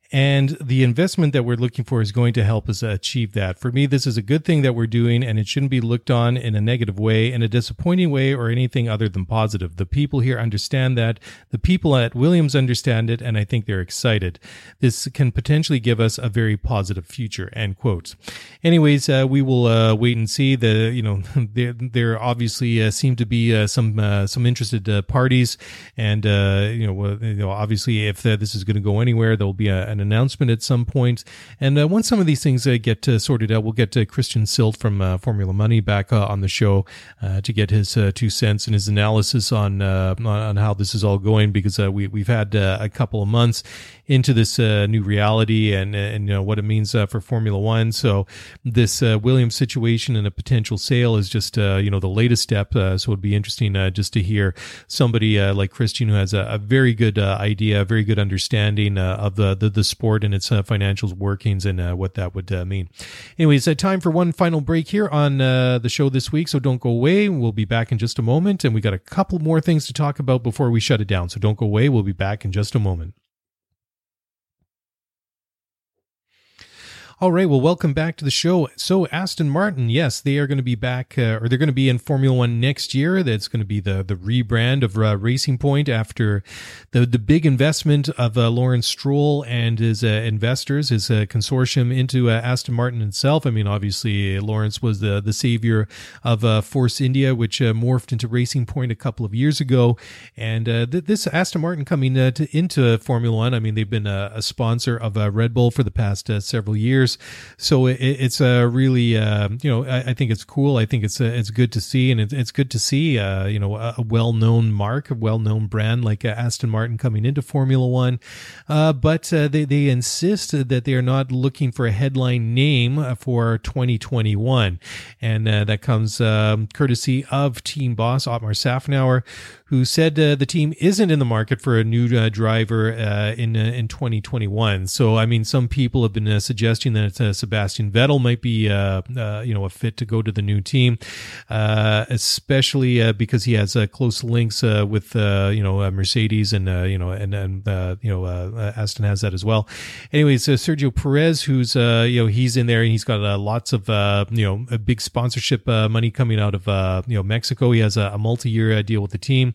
And the investment that we're looking for is going to help us achieve that. For me, this is a good thing that we're doing, and it shouldn't be looked on in a negative way, in a disappointing way, or anything other than positive. The people here understand that. The people at Williams understand it, and I think they're excited. This can potentially give us a very positive future, end quote. Anyways, uh, we will uh, wait and see. The you know there there obviously uh, seem to be uh, some uh, some interested uh, parties, and uh, you know uh, you know obviously if uh, this is going to go anywhere, there will be a, an announcement at some point. And uh, once some of these things uh, get uh, sorted out, we'll get uh, Christian Silt from uh, Formula Money back uh, on the show uh, to get his uh, two cents and his analysis on uh, on how this is all going, because uh, we we've had uh, a couple of months into this uh, new reality, and and you know what it means uh, for Formula One. So this uh, Williams situation and a potential sale is just uh, you know the latest step. Uh, so it'd be interesting uh, just to hear somebody uh, like Christian, who has a, a very good uh, idea, a very good understanding uh, of the, the the sport and its uh, financials workings, and uh, what that would uh, mean. Anyways, uh, time for one final break here on uh, the show this week, so don't go away. We'll be back in just a moment, and we got a couple more things to talk about before we shut it down, so don't go away. We'll be back in just a moment. All right, well, welcome back to the show. So Aston Martin, yes, they are going to be back, uh, or they're going to be in Formula One next year. That's going to be the the rebrand of uh, Racing Point after the the big investment of uh, Lawrence Stroll and his uh, investors, his uh, consortium into uh, Aston Martin itself. I mean, obviously, Lawrence was the the savior of uh, Force India, which uh, morphed into Racing Point a couple of years ago. And uh, th- this Aston Martin coming uh, to, into Formula One, I mean, they've been a, a sponsor of uh, Red Bull for the past uh, several years. So it, it's a uh, really, uh, you know, I, I think it's cool. I think it's uh, it's good to see, and it's it's good to see, uh, you know, a, a well-known mark, a well-known brand like uh, Aston Martin coming into Formula One. Uh, but uh, they they insist that they are not looking for a headline name for twenty twenty-one, and uh, that comes um, courtesy of team boss Otmar Szafnauer, who said uh, the team isn't in the market for a new uh, driver uh, in uh, in twenty twenty-one. So, I mean, some people have been uh, suggesting that uh, Sebastian Vettel might be, uh, uh, you know, a fit to go to the new team, uh, especially uh, because he has uh, close links uh, with, uh, you know, uh, Mercedes, and uh, you know, and and uh, you know, uh, Aston has that as well. Anyways, uh, Sergio Perez, who's uh, you know, he's in there, and he's got uh, lots of uh, you know, a big sponsorship uh, money coming out of uh, you know, Mexico. He has a, a multi-year uh, deal with the team.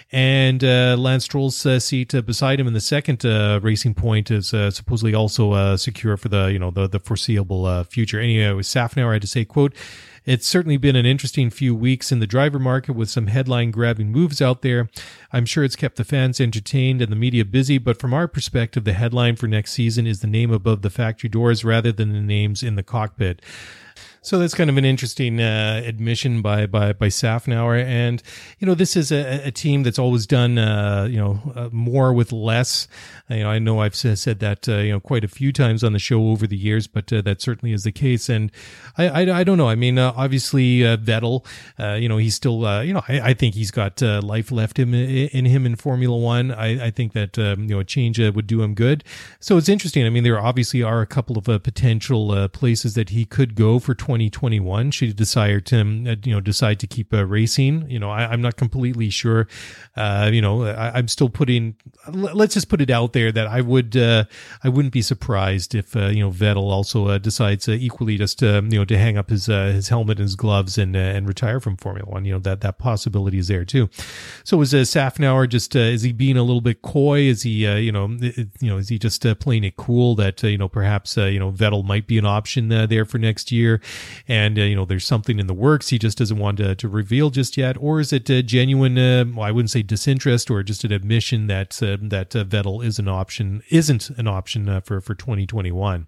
And uh, Lance Stroll's uh, seat uh, beside him in the second uh, Racing Point is uh, supposedly also uh, secure for the you know the the foreseeable uh, future. Anyway, with Szafnauer, I had to say, quote, "It's certainly been an interesting few weeks in the driver market with some headline-grabbing moves out there. I'm sure it's kept the fans entertained and the media busy, but from our perspective, the headline for next season is the name above the factory doors rather than the names in the cockpit." So that's kind of an interesting uh, admission by by by Szafnauer, and you know, this is a, a team that's always done uh, you know uh, more with less. Uh, you know, I know I've said that uh, you know quite a few times on the show over the years, but uh, that certainly is the case. And I I, I don't know. I mean, uh, obviously uh, Vettel, uh, you know, he's still uh, you know I, I think he's got uh, life left him in, in him in Formula One. I, I think that um, you know a change uh, would do him good. So it's interesting. I mean, there obviously are a couple of uh, potential uh, places that he could go for twenty twenty-one should he decide to uh, you know decide to keep uh, racing. You know, I, I'm not completely sure. Uh, you know, I, I'm still putting. Let's just put it out there that I would uh, I wouldn't be surprised if uh, you know Vettel also uh, decides uh, equally just to, you know to hang up his uh, his helmet and his gloves and uh, and retire from Formula One. You know, that that possibility is there too. So is uh, Szafnauer just uh, is he being a little bit coy? Is he uh, you know you know is he just uh, playing it cool that uh, you know perhaps uh, you know Vettel might be an option uh, there for next year? And, uh, you know, there's something in the works he just doesn't want to, to reveal just yet? Or is it uh, genuine, uh, well, I wouldn't say disinterest, or just an admission that uh, that uh, Vettel is an option, isn't an option uh, for, for twenty twenty-one?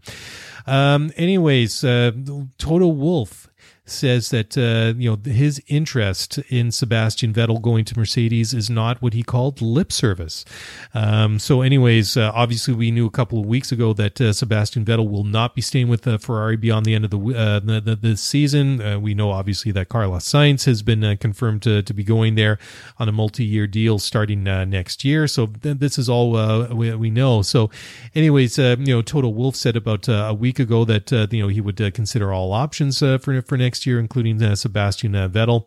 Um, anyways, uh, Toto Wolff says that uh, you know his interest in Sebastian Vettel going to Mercedes is not what he called lip service. Um, so, anyways, uh, obviously we knew a couple of weeks ago that uh, Sebastian Vettel will not be staying with uh, Ferrari beyond the end of the uh, the, the, the season. Uh, we know obviously that Carlos Sainz has been uh, confirmed to to be going there on a multi-year deal starting uh, next year. So th- this is all uh, we, we know. So, anyways, uh, you know, Toto Wolff said about uh, a week ago that uh, you know he would uh, consider all options uh, for for for next year, including uh, Sebastian uh, Vettel.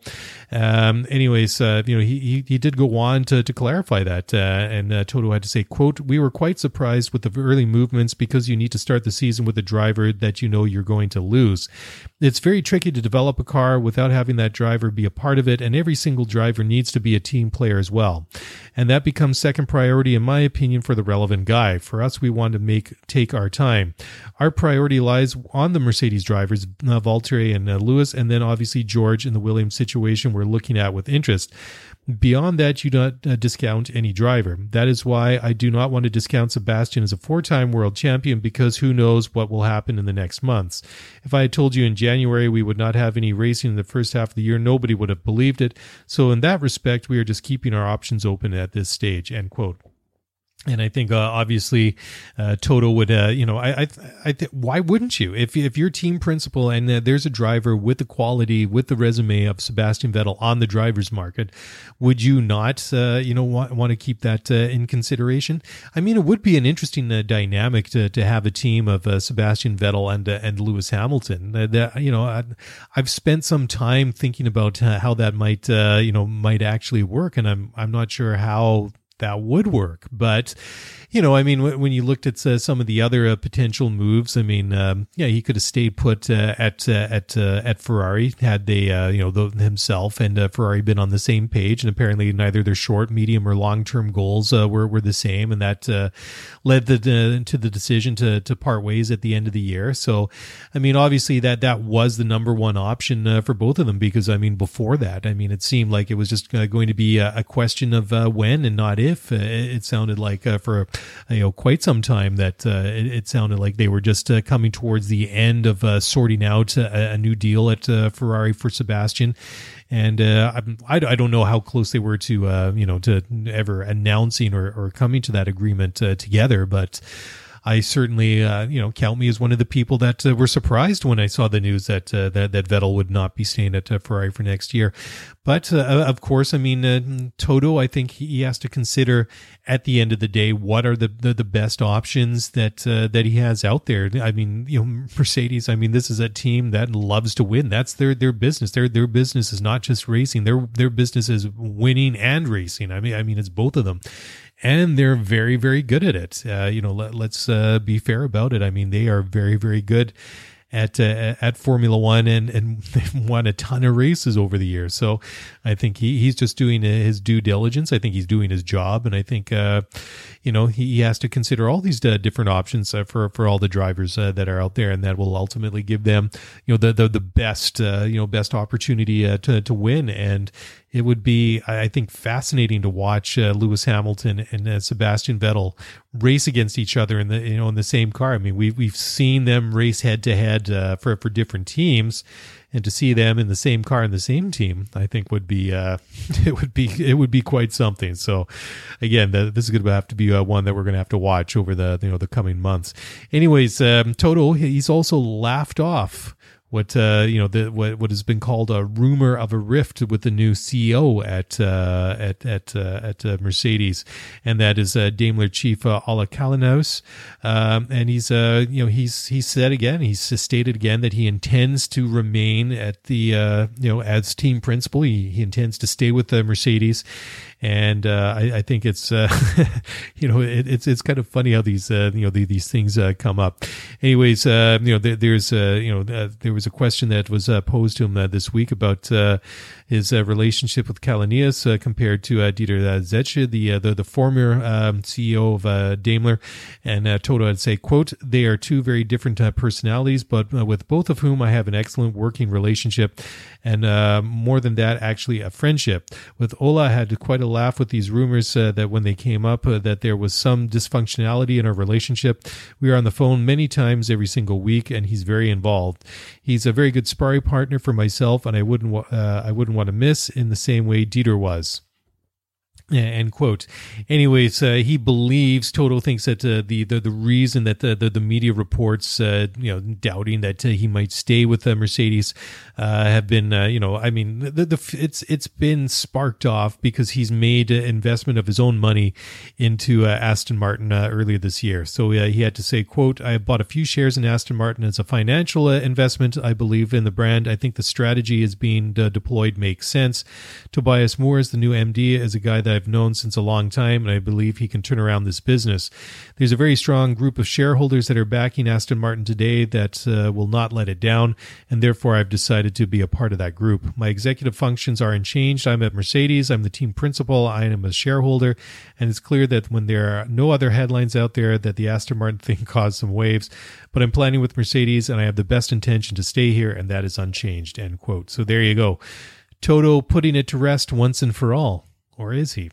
Um, anyways, uh, you know, he, he he did go on to to clarify that, uh, and uh, Toto had to say, "quote We were quite surprised with the early movements because you need to start the season with a driver that you know you're going to lose. It's very tricky to develop a car without having that driver be a part of it, and every single driver needs to be a team player as well. And that becomes second priority, in my opinion, for the relevant guy. For us, we want to make take our time. Our priority lies on the Mercedes drivers, uh, Valtteri and uh, Lewis, and then obviously George in the Williams situation we're looking at with interest. Beyond that, you don't uh, discount any driver. That is why I do not want to discount Sebastian as a four-time world champion, because who knows what will happen in the next months. If I had told you in January we would not have any racing in the first half of the year, nobody would have believed it. So in that respect, we are just keeping our options open at this stage," end quote. And I think, uh, obviously, uh, Toto would, uh, you know, I, I, I th- why wouldn't you? If if you're team principal and uh, there's a driver with the quality, with the resume of Sebastian Vettel on the driver's market, would you not, uh, you know, want, want to keep that uh, in consideration? I mean, it would be an interesting uh, dynamic to to have a team of uh, Sebastian Vettel and uh, and Lewis Hamilton. Uh, that, you know, I, I've spent some time thinking about uh, how that might, uh, you know, might actually work, and I'm I'm not sure how that would work. But, you know, I mean, w- when you looked at uh, some of the other uh, potential moves, I mean, um, yeah, he could have stayed put uh, at uh, at uh, at Ferrari had they, uh, you know, the, himself and uh, Ferrari been on the same page, and apparently neither their short, medium, or long term goals uh, were were the same, and that uh, led the, uh, to the decision to to part ways at the end of the year. So, I mean, obviously that that was the number one option uh, for both of them, because I mean, before that, I mean, it seemed like it was just uh, going to be a, a question of uh, when and not if. If uh, it sounded like uh, for you know quite some time that uh, it, it sounded like they were just uh, coming towards the end of uh, sorting out a, a new deal at uh, Ferrari for Sebastian, and uh, I, I don't know how close they were to uh, you know to ever announcing or, or coming to that agreement uh, together, but I certainly, uh, you know, count me as one of the people that uh, were surprised when I saw the news that uh, that, that Vettel would not be staying at uh, Ferrari for next year. But uh, of course, I mean, uh, Toto, I think he has to consider at the end of the day what are the the, the best options that uh, that he has out there. I mean, you know, Mercedes. I mean, this is a team that loves to win. That's their their business. Their their business is not just racing. Their their business is winning and racing. I mean, I mean, it's both of them. And they're very, very good at it. Uh, you know, let, let's uh, be fair about it. I mean, they are very, very good at uh, at Formula One, and and they've won a ton of races over the years. So I think he he's just doing his due diligence. I think he's doing his job, and I think uh, you know he, he has to consider all these uh, different options uh, for for all the drivers uh, that are out there, and that will ultimately give them you know the the, the best uh, you know best opportunity uh, to to win. And it would be, I think, fascinating to watch uh, Lewis Hamilton and uh, Sebastian Vettel race against each other in the you know in the same car. I mean, we've we've seen them race head to head uh, for for different teams, and to see them in the same car in the same team, I think would be uh, it would be it would be quite something. So, again, the, this is going to have to be uh, one that we're going to have to watch over the you know the coming months. Anyways, um, Toto, he's also laughed off what uh, you know the what what has been called a rumor of a rift with the new C E O at uh, at at uh, at uh, Mercedes, and that is uh, Daimler chief uh, Ola Kalinaus, um, and he's uh, you know he's he said again he's stated again that he intends to remain at the uh, you know as team principal. He he intends to stay with the Mercedes. And uh, I, I think it's uh, you know it, it's it's kind of funny how these uh, you know the, these things uh, come up. Anyways, uh, you know there, there's uh, you know uh, there was a question that was uh, posed to him uh, this week about uh, his uh, relationship with Kalanias uh, compared to uh, Dieter uh, Zetsche, the, uh, the the former um, C E O of uh, Daimler, and uh, Toto would say, "quote They are two very different uh, personalities, but uh, with both of whom I have an excellent working relationship, and uh, more than that, actually a friendship. With Ola, I had quite a laugh with these rumors uh, that when they came up uh, that there was some dysfunctionality in our relationship. We are on the phone many times every single week, and he's very involved. He's a very good sparring partner for myself, and I wouldn't uh, I wouldn't want to miss in the same way Dieter was." End quote. Anyways, uh, he believes, Toto thinks that uh, the, the the reason that the the, the media reports, uh, you know, doubting that uh, he might stay with uh, Mercedes, uh, have been, uh, you know, I mean, the, the it's it's been sparked off because he's made an investment of his own money into uh, Aston Martin uh, earlier this year. So uh, he had to say, quote, "I have bought a few shares in Aston Martin as a financial uh, investment. I believe in the brand. I think the strategy is being uh, deployed makes sense. Tobias Moore is the new M D, is a guy that I've known since a long time, and I believe he can turn around this business. There's a very strong group of shareholders that are backing Aston Martin today that uh, will not let it down, and therefore I've decided to be a part of that group. My executive functions are unchanged. I'm at Mercedes. I'm the team principal. I am a shareholder, and it's clear that when there are no other headlines out there that the Aston Martin thing caused some waves, but I'm planning with Mercedes, and I have the best intention to stay here, and that is unchanged." End quote. So there you go. Toto putting it to rest once and for all. Or is he?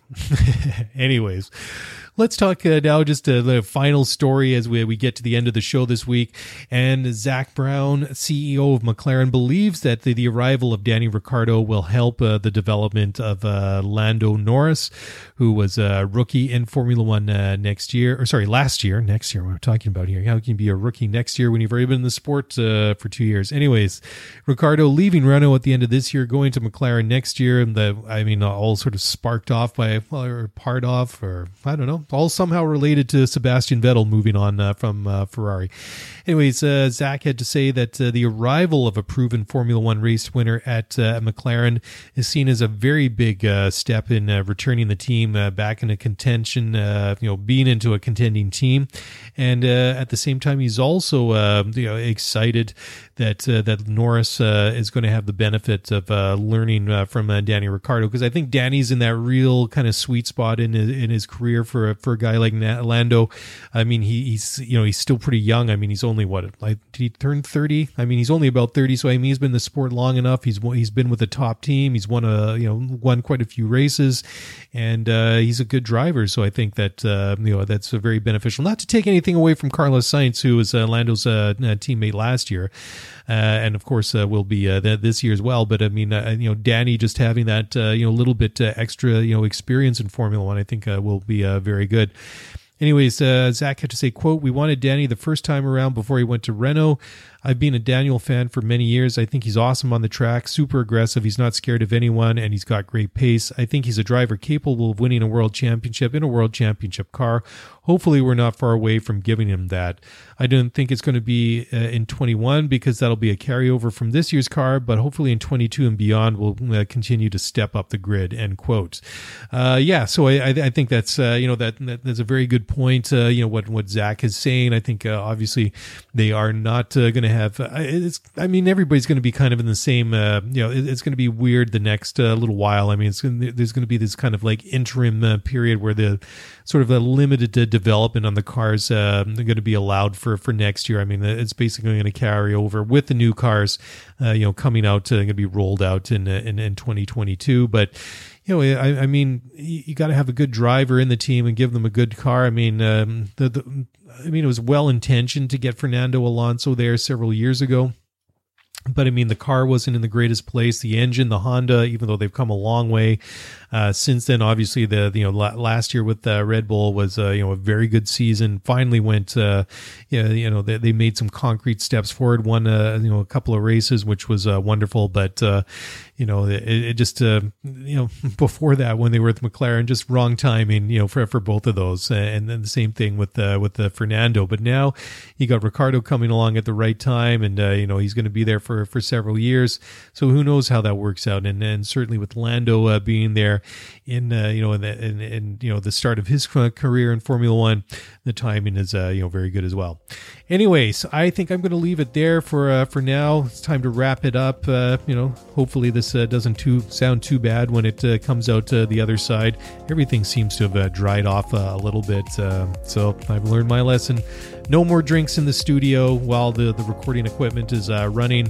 Anyways, let's talk uh, now just uh, the final story as we, we get to the end of the show this week. And Zak Brown, C E O of McLaren, believes that the, the arrival of Danny Ricciardo will help uh, the development of uh, Lando Norris, who was a rookie in Formula One uh, next year, or sorry, last year, next year, what I'm talking about here. How can you be a rookie next year when you've already been in the sport uh, for two years? Anyways, Ricciardo leaving Renault at the end of this year, going to McLaren next year, and the, I mean, all sort of sparked off by, well, or part off, or I don't know, all somehow related to Sebastian Vettel moving on uh, from uh, Ferrari. Anyways, uh, Zach had to say that uh, the arrival of a proven Formula One race winner at uh, McLaren is seen as a very big uh, step in uh, returning the team uh, back into contention, uh, you know, being into a contending team. And uh, at the same time, he's also uh, you know, excited that uh, that Norris uh, is going to have the benefit of uh, learning uh, from uh, Danny Ricciardo, because I think Danny's in that real kind of sweet spot in his, in his career for a, for a guy like Lando. I mean, he, he's you know he's still pretty young. I mean, he's only what, like, did he turn thirty? I mean, he's only about thirty. So I mean, he's been in the sport long enough. He's he's been with the top team. He's won a you know won quite a few races, and uh, he's a good driver. So I think that uh, you know that's a very beneficial. Not to take anything away from Carlos Sainz, who was uh, Lando's uh, teammate last year. Uh, and of course, uh, will be uh, th- this year as well. But I mean, uh, you know, Danny just having that uh, you know little bit uh, extra you know experience in Formula One, I think uh, will be uh, very good. Anyways, uh, Zach had to say, quote, "We wanted Danny the first time around before he went to Renault. I've been a Daniel fan for many years. I think he's awesome on the track, super aggressive. He's not scared of anyone, and he's got great pace. I think he's a driver capable of winning a world championship in a world championship car. Hopefully, we're not far away from giving him that. I don't think it's going to be uh, in twenty-one because that'll be a carryover from this year's car, but hopefully in twenty-two and beyond, we'll uh, continue to step up the grid," end quote. Uh, yeah, so I, I think that's, uh, you know, that, that that's a very good point, uh, you know, what, what Zach is saying. I think, uh, obviously, they are not uh, going to have, uh, it's, I mean, everybody's going to be kind of in the same, uh, you know, it, it's going to be weird the next uh, little while. I mean, it's gonna, there's going to be this kind of like interim uh, period where the sort of a limited uh, development on the cars uh, are going to be allowed for, for next year. I mean, it's basically going to carry over with the new cars, uh, you know, coming out, uh, going to be rolled out in, in, in twenty twenty-two. But, you know, I, I mean, you, you got to have a good driver in the team and give them a good car. I mean, um, the, the, I mean, it was well intentioned to get Fernando Alonso there several years ago. But I mean, the car wasn't in the greatest place. The engine, the Honda, even though they've come a long way uh, since then, obviously the you know last year with uh, Red Bull was uh, you know a very good season. Finally went uh, you know, you know they, they made some concrete steps forward. Won uh, you know a couple of races, which was uh, wonderful. But uh, you know it, it just uh, you know before that when they were with McLaren, just wrong timing. You know for for both of those, and then the same thing with uh, with the Fernando. But now you got Ricciardo coming along at the right time, and uh, you know he's going to be there for. For, for several years, so who knows how that works out? And and certainly with Lando uh, being there in uh, you know in, the, in in you know the start of his career in Formula One, the timing is uh, you know very good as well. Anyways, I think I'm going to leave it there for uh, for now. It's time to wrap it up. Uh, you know, hopefully this uh, doesn't too sound too bad when it uh, comes out uh, the other side. Everything seems to have uh, dried off uh, a little bit, uh, so I've learned my lesson. No more drinks in the studio while the, the recording equipment is uh, running.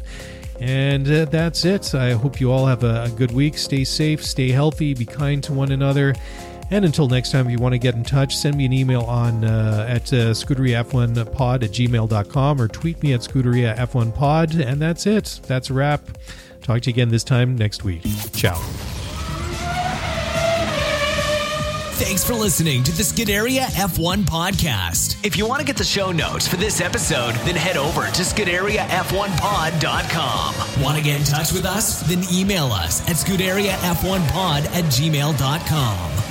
And uh, that's it. I hope you all have a, a good week. Stay safe, stay healthy, be kind to one another. And until next time, if you want to get in touch, send me an email on uh, at uh, Scuderia F one pod at gmail dot com or tweet me at Scuderia F one pod. And that's it. That's a wrap. Talk to you again this time next week. Ciao. Thanks for listening to the Scuderia F one podcast. If you want to get the show notes for this episode, then head over to scuderia f one pod dot com. Want to get in touch with us? Then email us at scuderia f one pod at gmail dot com.